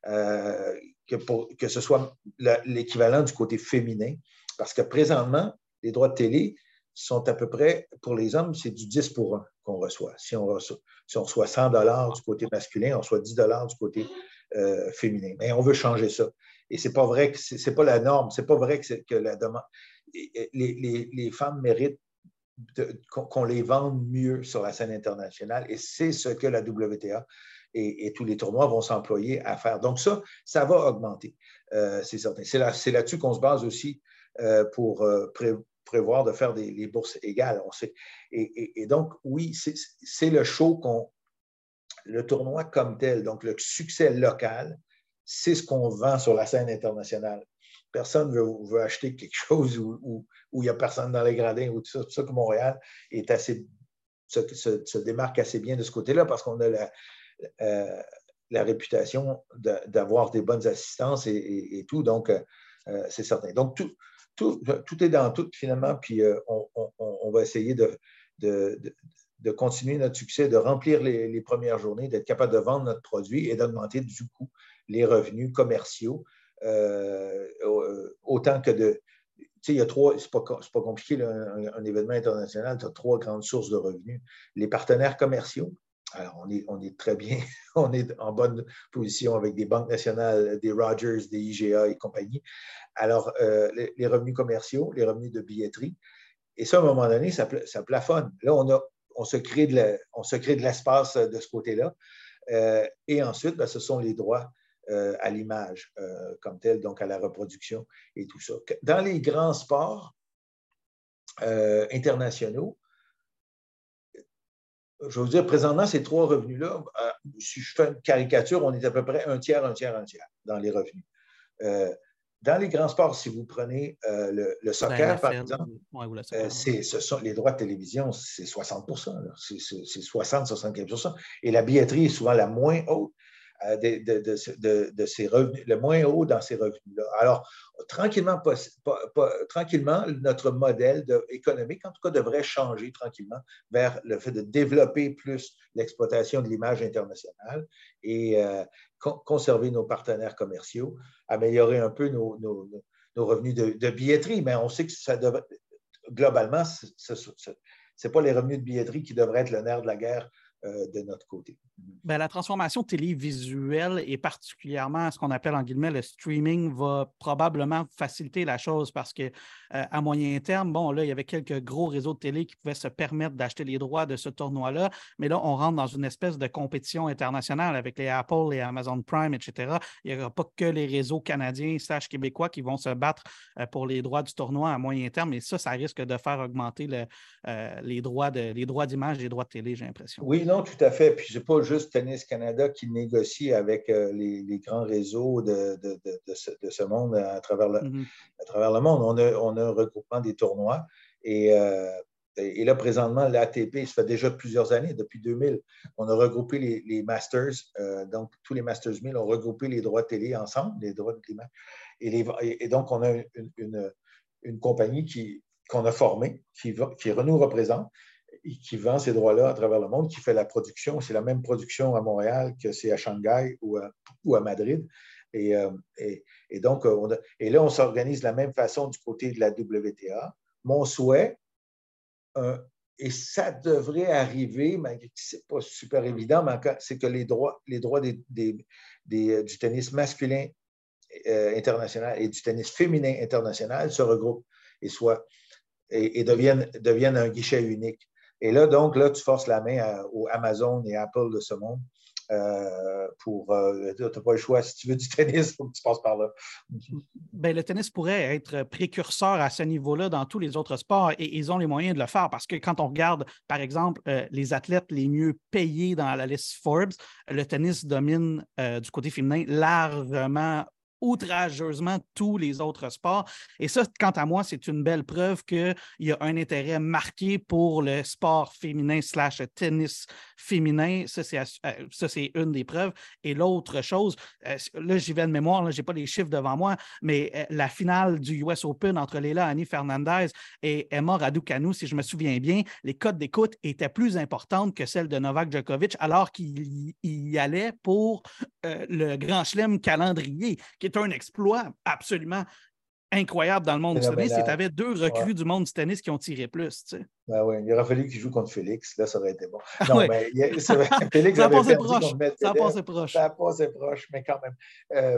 euh, que, pour, que ce soit l'équivalent du côté féminin, parce que présentement, les droits de télé sont à peu près, pour les hommes, c'est du dix pour un qu'on reçoit. Si on reçoit, si on reçoit cent dollars du côté masculin, on reçoit dix dollars du côté euh, féminin. Mais on veut changer ça. Et c'est pas vrai que c'est, c'est pas la norme, c'est pas vrai que, c'est, que la demande. Les, les, les femmes méritent de, qu'on, qu'on les vende mieux sur la scène internationale et c'est ce que la W T A Et, et tous les tournois vont s'employer à faire. Donc ça, ça va augmenter, euh, c'est certain. C'est, là, c'est là-dessus qu'on se base aussi euh, pour euh, pré, prévoir de faire des les bourses égales. On sait. Et, et, et donc, oui, c'est, c'est le show qu'on... Le tournoi comme tel, donc le succès local, c'est ce qu'on vend sur la scène internationale. Personne ne veut, veut acheter quelque chose où, où, où il n'y a personne dans les gradins ou tout ça. Tout ça que Montréal est assez, se, se, se démarque assez bien de ce côté-là parce qu'on a la Euh, la réputation de, d'avoir des bonnes assistances et, et, et tout. Donc, euh, c'est certain. Donc, tout, tout, tout est dans tout, finalement, puis euh, on, on, on va essayer de, de, de, de continuer notre succès, de remplir les, les premières journées, d'être capable de vendre notre produit et d'augmenter, du coup, les revenus commerciaux, euh, autant que de... Tu sais, il y a trois, c'est pas, c'est pas compliqué, là, un, un événement international, tu as trois grandes sources de revenus. Les partenaires commerciaux, alors, on est, on est très bien, on est en bonne position avec des banques nationales, des Rogers, des I G A et compagnie. Alors, euh, les, les revenus commerciaux, les revenus de billetterie, et ça, à un moment donné, ça, ça plafonne. Là, on, a, on, se crée de la, on se crée de l'espace de ce côté-là. Euh, et ensuite, ben, ce sont les droits euh, à l'image euh, comme tel, donc à la reproduction et tout ça. Dans les grands sports euh, internationaux, je veux dire, présentement, ces trois revenus-là, euh, si je fais une caricature, on est à peu près un tiers, un tiers, un tiers dans les revenus. Euh, dans les grands sports, si vous prenez euh, le, le soccer, par exemple, ouais, ou soccer, euh, c'est, ce sont, les droits de télévision, c'est soixante pour cent. Là. C'est, c'est, c'est soixante à soixante-quinze pour cent. Et la billetterie est souvent la moins haute euh, de, de, de, de, de ces revenus, le moins haut dans ces revenus-là. Alors, tranquillement, pas, pas, pas, tranquillement, notre modèle de, économique, en tout cas, devrait changer tranquillement vers le fait de développer plus l'exploitation de l'image internationale et euh, con- conserver nos partenaires commerciaux, améliorer un peu nos, nos, nos revenus de, de billetterie. Mais on sait que ça devrait, globalement, ce n'est pas les revenus de billetterie qui devraient être le nerf de la guerre euh, de notre côté. Bien, la transformation télévisuelle et particulièrement ce qu'on appelle en guillemets le streaming va probablement faciliter la chose parce que euh, à moyen terme, bon, là, il y avait quelques gros réseaux de télé qui pouvaient se permettre d'acheter les droits de ce tournoi-là, mais là, on rentre dans une espèce de compétition internationale avec les Apple et Amazon Prime, et cetera. Il n'y aura pas que les réseaux canadiens slash québécois qui vont se battre euh, pour les droits du tournoi à moyen terme, et ça, ça risque de faire augmenter le, euh, les droits de, les droits d'image et les droits de télé, j'ai l'impression. Oui, non, tout à fait. Puis, ce n'est pas juste Tennis Canada qui négocie avec euh, les, les grands réseaux de, de, de, de, ce, de ce monde à travers le, mm-hmm. à travers le monde. On a, on a un regroupement des tournois. Et, euh, et là, présentement, l'A T P, ça fait déjà plusieurs années, depuis deux mille, on a regroupé les, les Masters. Euh, donc, tous les Masters mille ont regroupé les droits de télé ensemble, les droits de climat. Et, les, et donc, on a une, une, une compagnie qui, qu'on a formée, qui, qui nous représente, qui vend ces droits-là à travers le monde, qui fait la production. C'est la même production à Montréal que c'est à Shanghai ou à, ou à Madrid. Et, euh, et, et donc, on a, et là, on s'organise de la même façon du côté de la W T A. Mon souhait, euh, et ça devrait arriver, malgré que ce n'est pas super évident, mais c'est que les droits, les droits des, des, des, du tennis masculin euh, international et du tennis féminin international se regroupent et, soient, et, et deviennent, deviennent un guichet unique. Et là, donc, là, tu forces la main à, aux Amazon et Apple de ce monde euh, pour... Euh, tu n'as pas le choix. Si tu veux du tennis, il faut que tu passes par là. Bien, le tennis pourrait être précurseur à ce niveau-là dans tous les autres sports et ils ont les moyens de le faire parce que quand on regarde, par exemple, euh, les athlètes les mieux payés dans la liste Forbes, le tennis domine euh, du côté féminin largement outrageusement tous les autres sports. Et ça, quant à moi, c'est une belle preuve qu'il y a un intérêt marqué pour le sport féminin slash tennis féminin. Ça, c'est, ça, c'est une des preuves. Et l'autre chose, là, j'y vais de mémoire, là, je n'ai pas les chiffres devant moi, mais la finale du U S Open entre Leila Annie Fernandez et Emma Raducanu, si je me souviens bien, les cotes d'écoute étaient plus importantes que celles de Novak Djokovic, alors qu'il y allait pour euh, le Grand Chelem calendrier, qui est un exploit absolument incroyable dans le monde du tennis. Et tu avais deux recrues ouais. du monde du tennis qui ont tiré plus. Tu sais. Ben oui, il aurait fallu qu'il joue contre Félix. Là, ça aurait été bon. Non, ouais. mais il, Félix ça avait perdu proche. contre Ça a passé proche. Ça a passé proche, mais quand même. Euh,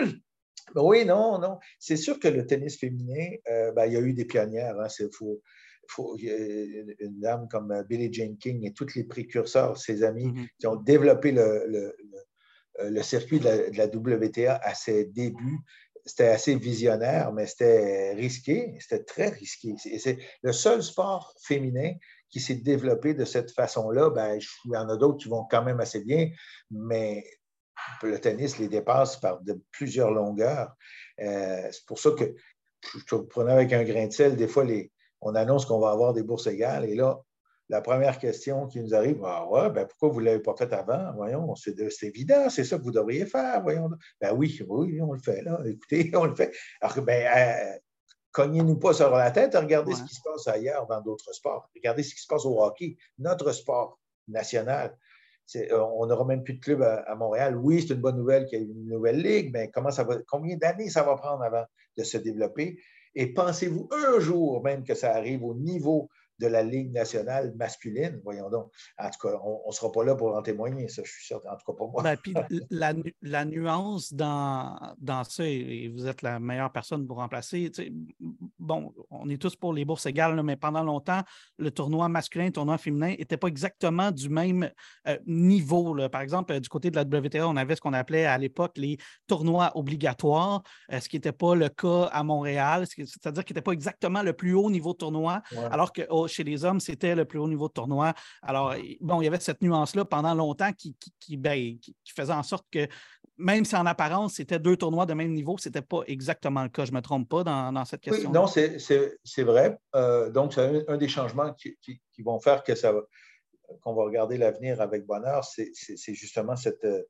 oui, non, non. C'est sûr que le tennis féminin, euh, ben, il y a eu des pionnières. Hein, c'est faux. Faut, il y a une dame comme Billie Jean King et tous les précurseurs, ses amis, mm-hmm. qui ont développé le, le, le, le circuit de la, de la W T A à ses débuts. C'était assez visionnaire, mais c'était risqué. C'était très risqué. Et c'est le seul sport féminin qui s'est développé de cette façon-là. Ben, il y en a d'autres qui vont quand même assez bien, mais le tennis les dépasse par de plusieurs longueurs. Euh, c'est pour ça que je prenais avec un grain de sel. Des fois, les, on annonce qu'on va avoir des bourses égales. Et là, la première question qui nous arrive, ah ouais, ben pourquoi vous ne l'avez pas fait avant? Voyons, c'est, de, c'est évident, c'est ça que vous devriez faire. Voyons. Ben oui, oui, on le fait, là. Écoutez, on le fait. Alors que, ben, euh, cognez-nous pas sur la tête, regardez ouais. ce qui se passe ailleurs dans d'autres sports. Regardez ce qui se passe au hockey, notre sport national. C'est, euh, on n'aura même plus de club à, à Montréal. Oui, c'est une bonne nouvelle qu'il y ait une nouvelle ligue, mais comment ça va, combien d'années ça va prendre avant de se développer? Et pensez-vous un jour même que ça arrive au niveau de la Ligue nationale masculine? Voyons donc. En tout cas, on ne sera pas là pour en témoigner, ça, je suis sûr. En tout cas, pas moi. Ben, puis la, la nuance dans, dans ça, et vous êtes la meilleure personne pour remplacer, bon, on est tous pour les bourses égales, là, mais pendant longtemps, le tournoi masculin et le tournoi féminin n'étaient pas exactement du même euh, niveau. Là. Par exemple, euh, du côté de la W T A, on avait ce qu'on appelait à l'époque les tournois obligatoires, euh, ce qui n'était pas le cas à Montréal, c'est-à-dire qu'il n'était pas exactement le plus haut niveau de tournoi, ouais. alors que oh, chez les hommes, c'était le plus haut niveau de tournoi. Alors, bon, il y avait cette nuance-là pendant longtemps qui, qui, qui, ben, qui, qui faisait en sorte que, même si en apparence, c'était deux tournois de même niveau, ce n'était pas exactement le cas. Je ne me trompe pas dans, dans cette question. Oui, non, c'est, c'est, c'est vrai. Euh, donc, c'est un, un des changements qui, qui, qui vont faire que ça va, qu'on va regarder l'avenir avec bonheur, c'est, c'est, c'est justement cette, euh,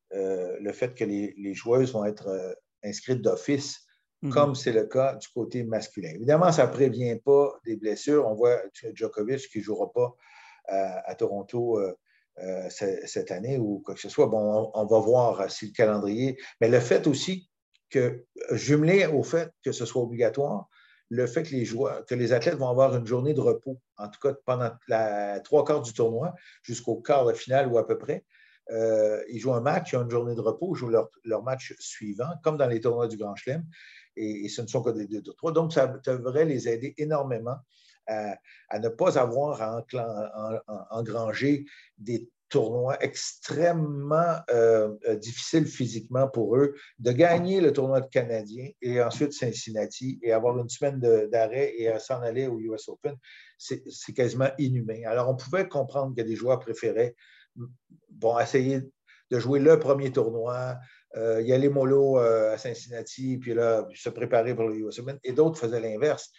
le fait que les, les joueuses vont être euh, inscrites d'office, mm-hmm. comme c'est le cas du côté masculin. Évidemment, ça ne prévient pas des blessures. On voit Djokovic qui ne jouera pas à, à Toronto euh, euh, cette année ou quoi que ce soit. Bon, on, on va voir si le calendrier... Mais le fait aussi que, jumelé au fait que ce soit obligatoire, le fait que les joueurs, que les athlètes vont avoir une journée de repos, en tout cas pendant la trois quarts du tournoi, jusqu'au quart de finale ou à peu près. Euh, ils jouent un match, ils ont une journée de repos, ils jouent leur, leur match suivant, comme dans les tournois du Grand Chelem, et, et ce ne sont que des deux de trois. Donc, ça devrait les aider énormément à, à ne pas avoir à engranger des tournois extrêmement euh, difficiles physiquement pour eux, de gagner le tournoi de Canadien et ensuite Cincinnati et avoir une semaine d'arrêt et s'en aller au U S Open, c'est quasiment inhumain. Alors, on pouvait comprendre que des joueurs préféraient bon, essayer de jouer le premier tournoi, euh, y aller mollo euh, à Cincinnati, puis là, se préparer pour le U S Open, et d'autres faisaient l'inverse,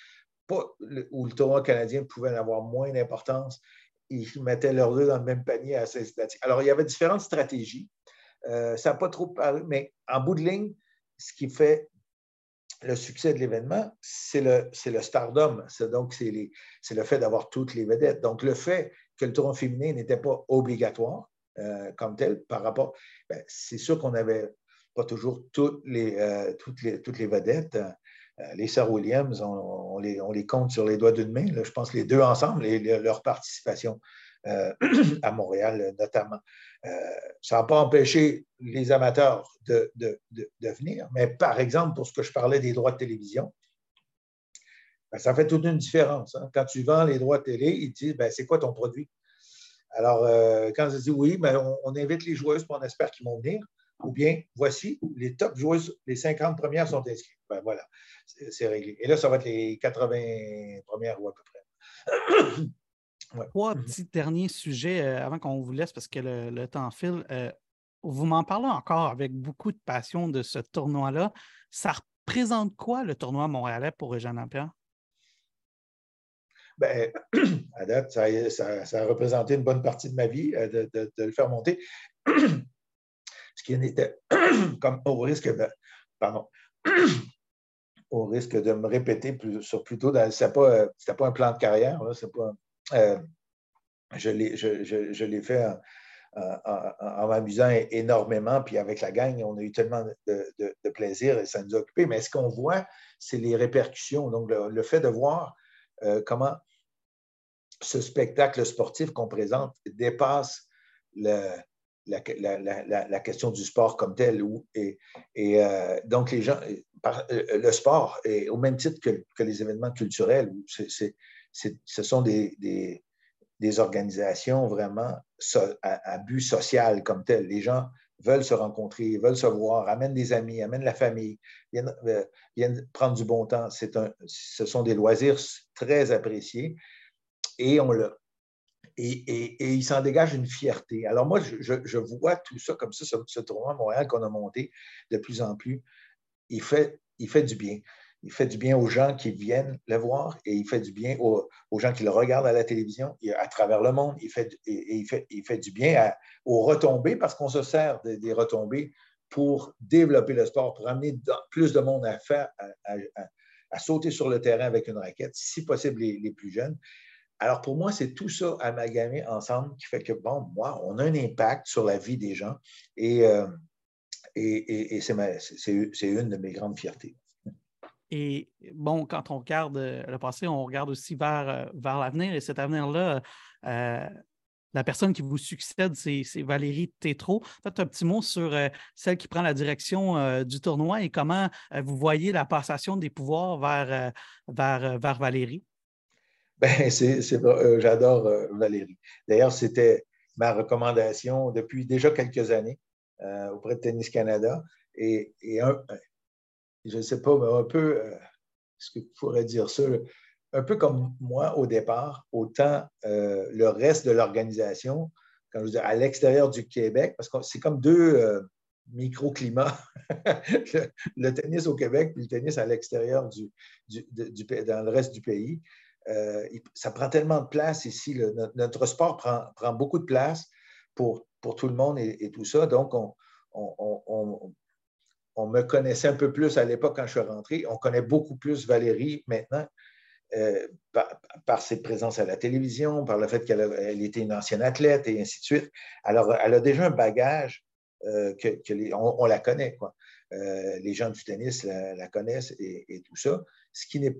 où le tournoi canadien pouvait avoir moins d'importance. Ils mettaient leurs deux dans le même panier à Cincinnati. Alors, il y avait différentes stratégies. Euh, ça n'a pas trop paru, mais en bout de ligne, ce qui fait le succès de l'événement, c'est le, le stardom. Donc, c'est le fait d'avoir toutes les vedettes. Donc, le fait que le tournoi féminin n'était pas obligatoire euh, comme tel par rapport, ben, c'est sûr qu'on n'avait pas toujours toutes les, euh, toutes les, toutes les vedettes. Euh, les sœurs Williams, on, on, les, on les compte sur les doigts d'une main. Là, je pense les deux ensemble, et, les, leur participation euh, à Montréal notamment. Euh, ça n'a pas empêché les amateurs de, de, de, de venir, mais par exemple, pour ce que je parlais des droits de télévision, ben, ça fait toute une différence. Hein. Quand tu vends les droits de télé, ils te disent ben, c'est quoi ton produit? Alors, euh, quand je dis oui, ben, on, on invite les joueuses, puis on espère qu'ils vont venir. Ou bien, voici, les top joueuses, les cinquante premières sont inscrites. Ben voilà, c'est réglé. Et là, ça va être les quatre-vingts premières ou à peu près. Ouais. Trois petits derniers sujets euh, avant qu'on vous laisse parce que le, le temps file. Euh, vous m'en parlez encore avec beaucoup de passion de ce tournoi-là. Ça représente quoi le tournoi montréalais pour Eugène Lampierre? Ben, à date, ça, ça, ça a représenté une bonne partie de ma vie de, de, de le faire monter. Ce qui n'était comme au risque de. Pardon. Au risque de me répéter plus, sur plutôt dans. C'était pas, pas un plan de carrière. Là, pas, euh, je l'ai je, je, je fait en, en, en m'amusant énormément. Puis avec la gang, on a eu tellement de, de, de plaisir et ça nous a occupés. Mais ce qu'on voit, c'est les répercussions. Donc, le, le fait de voir euh, comment ce spectacle sportif qu'on présente dépasse le, la, la, la, la question du sport comme tel. Et, et euh, donc, les gens, par, le sport, est au même titre que, que les événements culturels, c'est, c'est, c'est, ce sont des, des, des organisations vraiment so, à, à but social comme tel. Les gens veulent se rencontrer, veulent se voir, amènent des amis, amènent la famille, viennent, euh, viennent prendre du bon temps. C'est un, ce sont des loisirs très appréciés. Et, on le, et, et, et il s'en dégage une fierté. Alors moi, je, je, je vois tout ça comme ça, ce, ce tournoi à Montréal qu'on a monté de plus en plus. Il fait, il fait du bien. Il fait du bien aux gens qui viennent le voir et il fait du bien aux, aux gens qui le regardent à la télévision, à travers le monde. Il fait, et, et il fait, il fait du bien à, aux retombées parce qu'on se sert de, des retombées pour développer le sport, pour amener plus de monde à, faire, à, à, à sauter sur le terrain avec une raquette, si possible les, les plus jeunes. Alors, pour moi, c'est tout ça amalgamé ensemble qui fait que, bon, moi, on a un impact sur la vie des gens et, euh, et, et, et c'est une de mes grandes fiertés. Et bon, quand on regarde le passé, on regarde aussi vers, vers l'avenir et cet avenir-là, euh, la personne qui vous succède, c'est Valérie Tétrault. Faites un petit mot sur euh, celle qui prend la direction euh, du tournoi et comment euh, vous voyez la passation des pouvoirs vers, euh, vers, vers Valérie. Ben, c'est, c'est, euh, j'adore euh, Valérie. D'ailleurs, c'était ma recommandation depuis déjà quelques années euh, auprès de Tennis Canada. Et, et un, je ne sais pas, mais un peu, euh, est-ce que je pourrais dire ça, un peu comme moi au départ, autant euh, le reste de l'organisation, quand je veux dire, à l'extérieur du Québec, parce que c'est comme deux euh, microclimats, le, le tennis au Québec puis le tennis à l'extérieur du, du, du, dans le reste du pays. Euh, ça prend tellement de place ici. Le, notre, notre sport prend, prend beaucoup de place pour, pour tout le monde et, et tout ça. Donc, on, on, on, on me connaissait un peu plus à l'époque quand je suis rentré. On connaît beaucoup plus Valérie maintenant euh, par, par ses présences à la télévision, par le fait qu'elle elle était une ancienne athlète et ainsi de suite. Alors, elle a déjà un bagage euh, que, que les, on, on la connaît, quoi. Euh, les gens du tennis la, la connaissent et, et tout ça. Ce qui n'est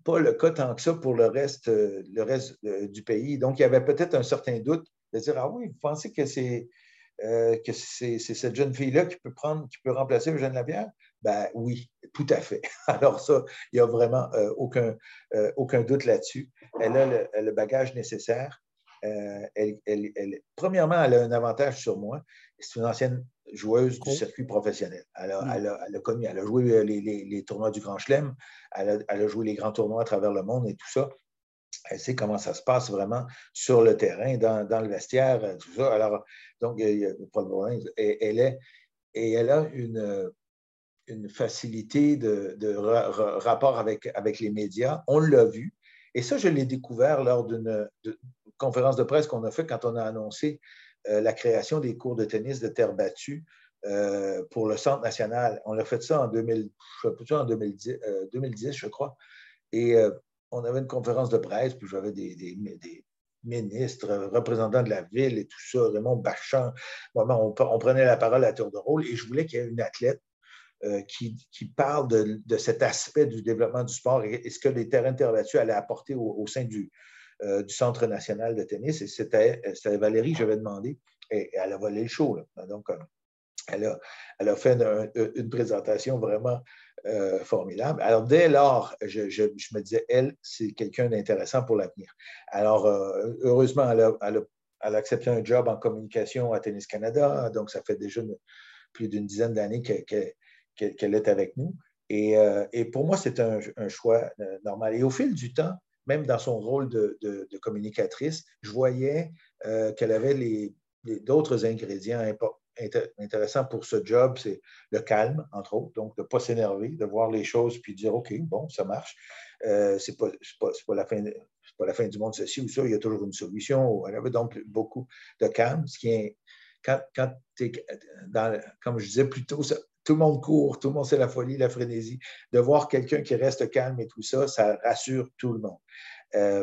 pas le cas tant que ça pour le reste, le reste du pays. Donc, il y avait peut-être un certain doute de dire, ah oui, vous pensez que c'est euh, que c'est, c'est cette jeune fille-là qui peut prendre, qui peut remplacer Eugène Lapierre? Ben oui, tout à fait. Alors ça, il n'y a vraiment euh, aucun, euh, aucun doute là-dessus. Elle a le, le bagage nécessaire. Euh, elle, elle, elle, premièrement, elle a un avantage sur moi. C'est une ancienne joueuse du circuit professionnel. Elle a, elle a, elle a, connu, elle a joué les, les, les tournois du Grand Chelem, elle a, elle a joué les grands tournois à travers le monde et tout ça. Elle sait comment ça se passe vraiment sur le terrain, dans, dans le vestiaire, tout ça. Alors, donc, il n'y a pas de problème. Et, elle, est, et elle a une, une facilité de, de ra, ra, rapport avec, avec les médias. On l'a vu. Et ça, je l'ai découvert lors d'une conférence de presse qu'on a faite quand on a annoncé euh, la création des cours de tennis de terre battue euh, pour le Centre national. On a fait ça en, deux mille, en deux mille dix, euh, deux mille dix, je crois. Et euh, on avait une conférence de presse, puis j'avais des, des, des ministres, représentants de la ville et tout ça, Raymond Bachand. Vraiment, on, on prenait la parole à tour de rôle et je voulais qu'il y ait une athlète euh, qui, qui parle de, de cet aspect du développement du sport et, et ce que les terrains de terre battue allaient apporter au, au sein du, euh, du Centre national de tennis. Et c'était, c'était Valérie que j'avais demandé, et, et elle a volé le show. Là. Donc, euh, elle, a, elle a fait un, une présentation vraiment euh, formidable. Alors, dès lors, je, je, je me disais, elle, c'est quelqu'un d'intéressant pour l'avenir. Alors, euh, heureusement, elle a, elle, a, elle a accepté un job en communication à Tennis Canada, donc ça fait déjà une, plus d'une dizaine d'années qu'elle, qu'elle, qu'elle est avec nous. Et, euh, et pour moi, c'est un, un choix euh, normal. Et au fil du temps, même dans son rôle de, de, de communicatrice, je voyais euh, qu'elle avait les, les, d'autres ingrédients importants intéressant pour ce job, c'est le calme, entre autres, donc de ne pas s'énerver, de voir les choses puis de dire, OK, bon, ça marche. Euh, ce n'est pas, pas, pas, la fin, pas la fin du monde, ceci ou ça, il y a toujours une solution. Elle avait donc beaucoup de calme, ce qui est, quand, quand tu es dans, comme je disais plus tôt, ça, tout le monde court, tout le monde c'est la folie, la frénésie. De voir quelqu'un qui reste calme et tout ça, ça rassure tout le monde. Euh,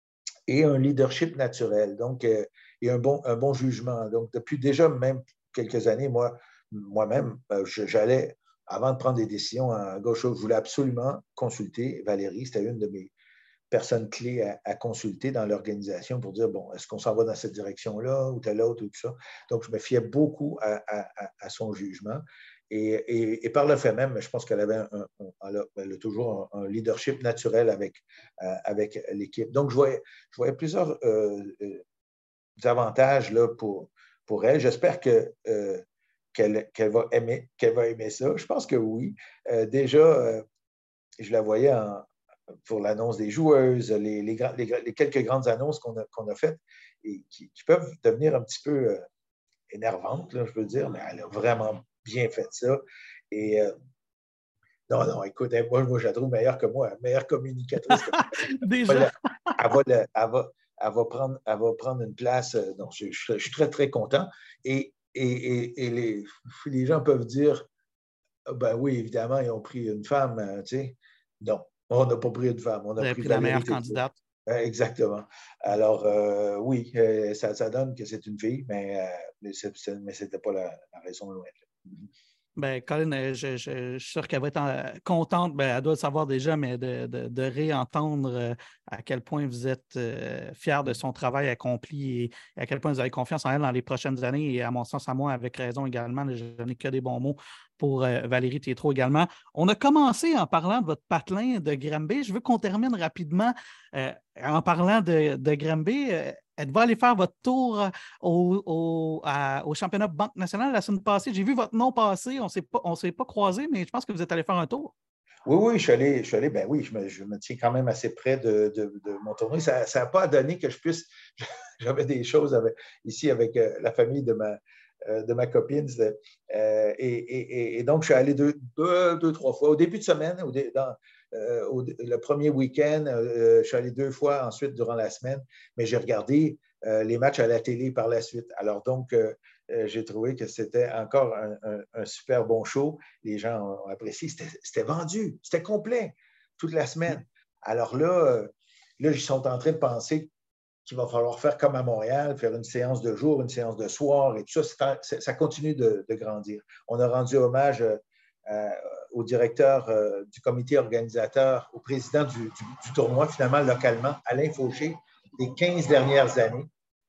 et un leadership naturel, donc, euh, et un bon, un bon jugement. Donc, depuis déjà même quelques années, moi, moi-même, euh, j'allais, avant de prendre des décisions à gauche, je voulais absolument consulter Valérie. C'était une de mes personnes clés à, à consulter dans l'organisation pour dire, bon, est-ce qu'on s'en va dans cette direction-là ou telle autre ou tout ça. Donc, je me fiais beaucoup à, à, à son jugement. Et, et, et par le fait même, je pense qu'elle avait un, un, elle a, elle a toujours un, un leadership naturel avec, euh, avec l'équipe. Donc, je voyais, je voyais plusieurs euh, euh, avantages là, pour, pour elle. J'espère que, euh, qu'elle, qu'elle, va aimer, qu'elle va aimer ça. Je pense que oui. Euh, déjà, euh, je la voyais en, pour l'annonce des joueuses, les, les, les, les quelques grandes annonces qu'on a, qu'on a faites et qui, qui peuvent devenir un petit peu euh, énervantes, là, je veux dire, mais elle a vraiment bien fait ça. Et euh, non, non, écoute, moi, moi, je la trouve meilleure que moi, meilleure communicatrice que moi. Déjà? Elle, elle, va, elle, va, elle, va prendre, elle va prendre une place. Donc, je, je, je suis très, très content. Et, et, et, et les, les gens peuvent dire, ben oui, évidemment, ils ont pris une femme, tu sais. Non, on n'a pas pris une femme, on a Vous avez pris pris la Valérie meilleure Tétro. candidate. Exactement. Alors, euh, oui, euh, ça, ça donne que c'est une fille, mais, euh, mais ce n'était pas la, la raison loin de là. Ben, Colin, je, je, je suis sûr qu'elle va être en, contente, ben, elle doit le savoir déjà, mais de, de, de réentendre euh, à quel point vous êtes euh, fiers de son travail accompli et à quel point vous avez confiance en elle dans les prochaines années. Et à mon sens, à moi, avec raison également, je n'ai que des bons mots pour euh, Valérie Tétro également. On a commencé en parlant de votre patelin de Granby. Je veux qu'on termine rapidement euh, en parlant de, de Granby. Euh, Êtes-vous allé faire votre tour au, au, à, au championnat Banque nationale la semaine passée? J'ai vu votre nom passer, on ne s'est pas croisés, mais je pense que vous êtes allé faire un tour. Oui, oui, je suis allé, je suis allé ben oui, je me, je me tiens quand même assez près de, de, de mon tournoi. Ça n'a pas donné que je puisse, j'avais des choses avec, ici avec euh, la famille de ma, euh, de ma copine. Euh, et, et, et donc, je suis allé deux, deux, deux trois fois. Au début de semaine, au, dans, euh, au, le premier week-end, euh, je suis allé deux fois ensuite durant la semaine, mais j'ai regardé euh, les matchs à la télé par la suite. Alors donc, euh, euh, j'ai trouvé que c'était encore un, un, un super bon show. Les gens ont apprécié. C'était, c'était vendu, c'était complet toute la semaine. Alors là, euh, là, ils sont en train de penser qu'il va falloir faire comme à Montréal, faire une séance de jour, une séance de soir et tout ça. C'est, ça continue de, de grandir. On a rendu hommage euh, au directeur euh, du comité organisateur, au président du, du, du tournoi, finalement, localement, Alain Fauché, les quinze dernières années.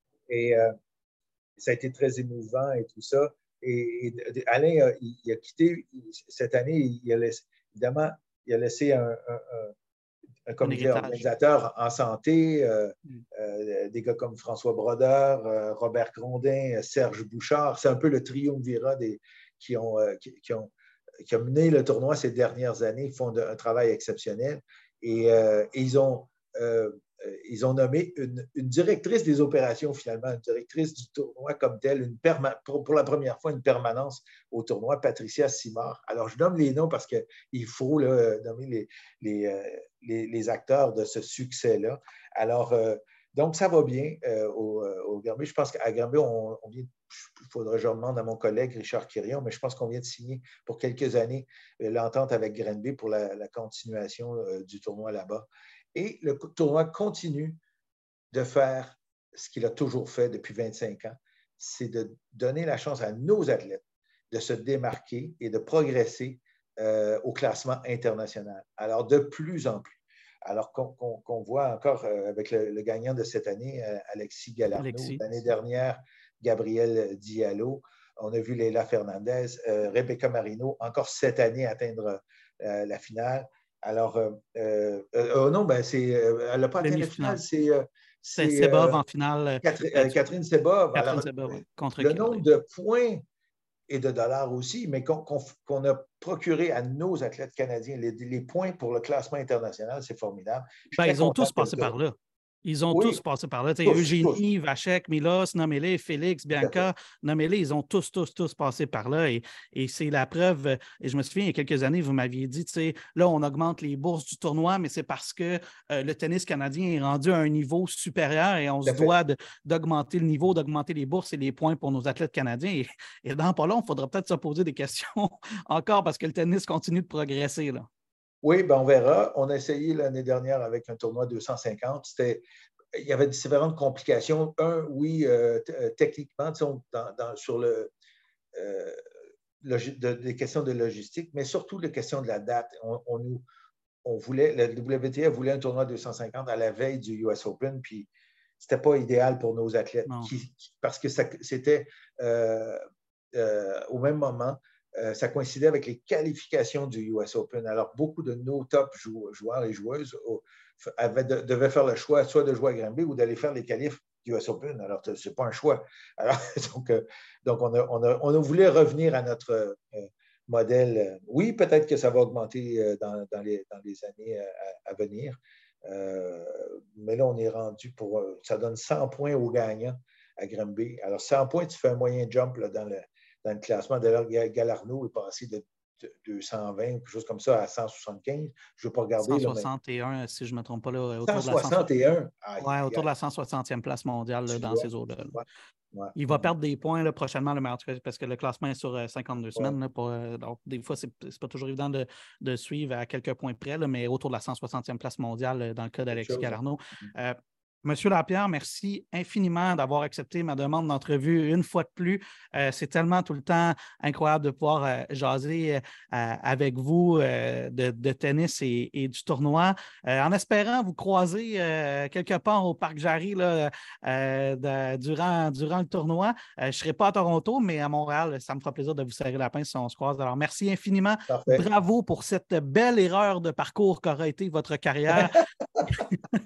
Et euh, ça a été très émouvant et tout ça. Et, et Alain, euh, il, il a quitté cette année, il a laissé, évidemment, il a laissé un, un, un un comité organisateur en santé, euh, mm. euh, des gars comme François Brodeur, euh, Robert Grondin, Serge Bouchard. C'est un peu le triumvirat des, qui, ont, euh, qui, qui, ont, qui ont mené le tournoi ces dernières années. Ils font de, un travail exceptionnel. Et, euh, et ils, ont, euh, ils ont nommé une, une directrice des opérations, finalement, une directrice du tournoi comme telle, une perma- pour, pour la première fois, une permanence au tournoi, Patricia Simard. Alors, je nomme les noms parce qu'il faut là, nommer les, les, euh, les, les acteurs de ce succès-là. Alors, euh, donc, ça va bien euh, au, au Granby. Je pense qu'à Granby, on, on vient, il faudrait que je demande à mon collègue Richard Quirion, mais je pense qu'on vient de signer pour quelques années euh, l'entente avec Granby pour la, la continuation euh, du tournoi là-bas. Et le tournoi continue de faire ce qu'il a toujours fait depuis vingt-cinq ans, c'est de donner la chance à nos athlètes de se démarquer et de progresser euh, au classement international. Alors, de plus en plus. Alors qu'on qu'on, qu'on voit encore euh, avec le, le gagnant de cette année, euh, Alexis Galarneau, l'année dernière, Gabriel Diallo, on a vu Leila Fernandez, euh, Rebecca Marino, encore cette année atteindre euh, la finale. Alors, euh, euh, euh, non, ben c'est, euh, elle n'a pas atteint la finale, c'est... Euh, c'est Sebov euh, en finale. Catherine, euh, Catherine Sebov. Catherine Alors, Sebov, ouais, contre le nombre de points et de dollars aussi, mais qu'on qu'on, qu'on a procuré à nos athlètes canadiens, les, les points pour le classement international, c'est formidable. Ben, ils ont tous passé de... par là. Ils ont oui, tous passé par là. Tous, Eugénie, tous. Vachek, Milos, nommez-les, Félix, Bianca, nommez-les, ils ont tous, tous, tous passé par là. Et, et c'est la preuve. Et je me souviens, il y a quelques années, vous m'aviez dit, tu sais, là, on augmente les bourses du tournoi, mais c'est parce que euh, le tennis canadien est rendu à un niveau supérieur et on se doit de, d'augmenter le niveau, d'augmenter les bourses et les points pour nos athlètes canadiens. Et, et dans pas long, il faudra peut-être se poser des questions encore parce que le tennis continue de progresser, là. Oui, ben on verra. On a essayé l'année dernière avec un tournoi deux cent cinquante. C'était, il y avait différentes complications. Un, oui, euh, t- techniquement, dans, dans, sur le, euh, logi- de, des questions de logistique, mais surtout les questions de la date. On, on, nous, on voulait, le W T A voulait un tournoi deux cent cinquante à la veille du U S Open, puis c'était pas idéal pour nos athlètes, qui, qui, parce que ça, c'était euh, euh, au même moment. Euh, ça coïncidait avec les qualifications du U S Open. Alors, beaucoup de nos top jou- joueurs et joueuses oh, avaient de, devaient faire le choix soit de jouer à Granby ou d'aller faire les qualifs du U S Open. Alors, ce n'est pas un choix. Alors, donc, euh, donc on, a, on, a, on a voulu revenir à notre euh, modèle. Oui, peut-être que ça va augmenter euh, dans, dans, les, dans les années à, à venir. Euh, mais là, on est rendu pour... Ça donne cent points aux gagnants à Granby. Alors, cent points, tu fais un moyen jump là, dans le... dans le classement. D'ailleurs, Galarneau est passé de deux cent vingt, quelque chose comme ça, à cent soixante-quinze. Je ne veux pas regarder. cent soixante et un, là, mais... si je ne me trompe pas, là, autour cent soixante et un. de la, ouais, autour de la cent soixantième place mondiale là, dans vois, ces eaux-là. Là. Ouais. Il va perdre des points là, prochainement, le meilleur, parce que le classement est sur euh, cinquante-deux ouais. semaines. Là, pour, euh, donc, des fois, ce n'est pas toujours évident de, de suivre à quelques points près, là, mais autour de la cent soixantième place mondiale euh, dans le cas d'Alexis Galarneau. Euh, Monsieur Lapierre, merci infiniment d'avoir accepté ma demande d'entrevue une fois de plus. Euh, c'est tellement tout le temps incroyable de pouvoir euh, jaser euh, avec vous euh, de, de tennis et, et du tournoi. Euh, en espérant vous croiser euh, quelque part au Parc Jarry là, euh, de, durant, durant le tournoi. Euh, je ne serai pas à Toronto, mais à Montréal, ça me fera plaisir de vous serrer la pince si on se croise. Alors, merci infiniment. Parfait. Bravo pour cette belle erreur de parcours qu'aura été votre carrière.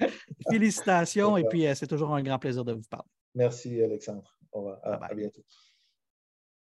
Félicitations et puis euh, c'est toujours un grand plaisir de vous parler. Merci Alexandre. Au revoir. À, à bientôt.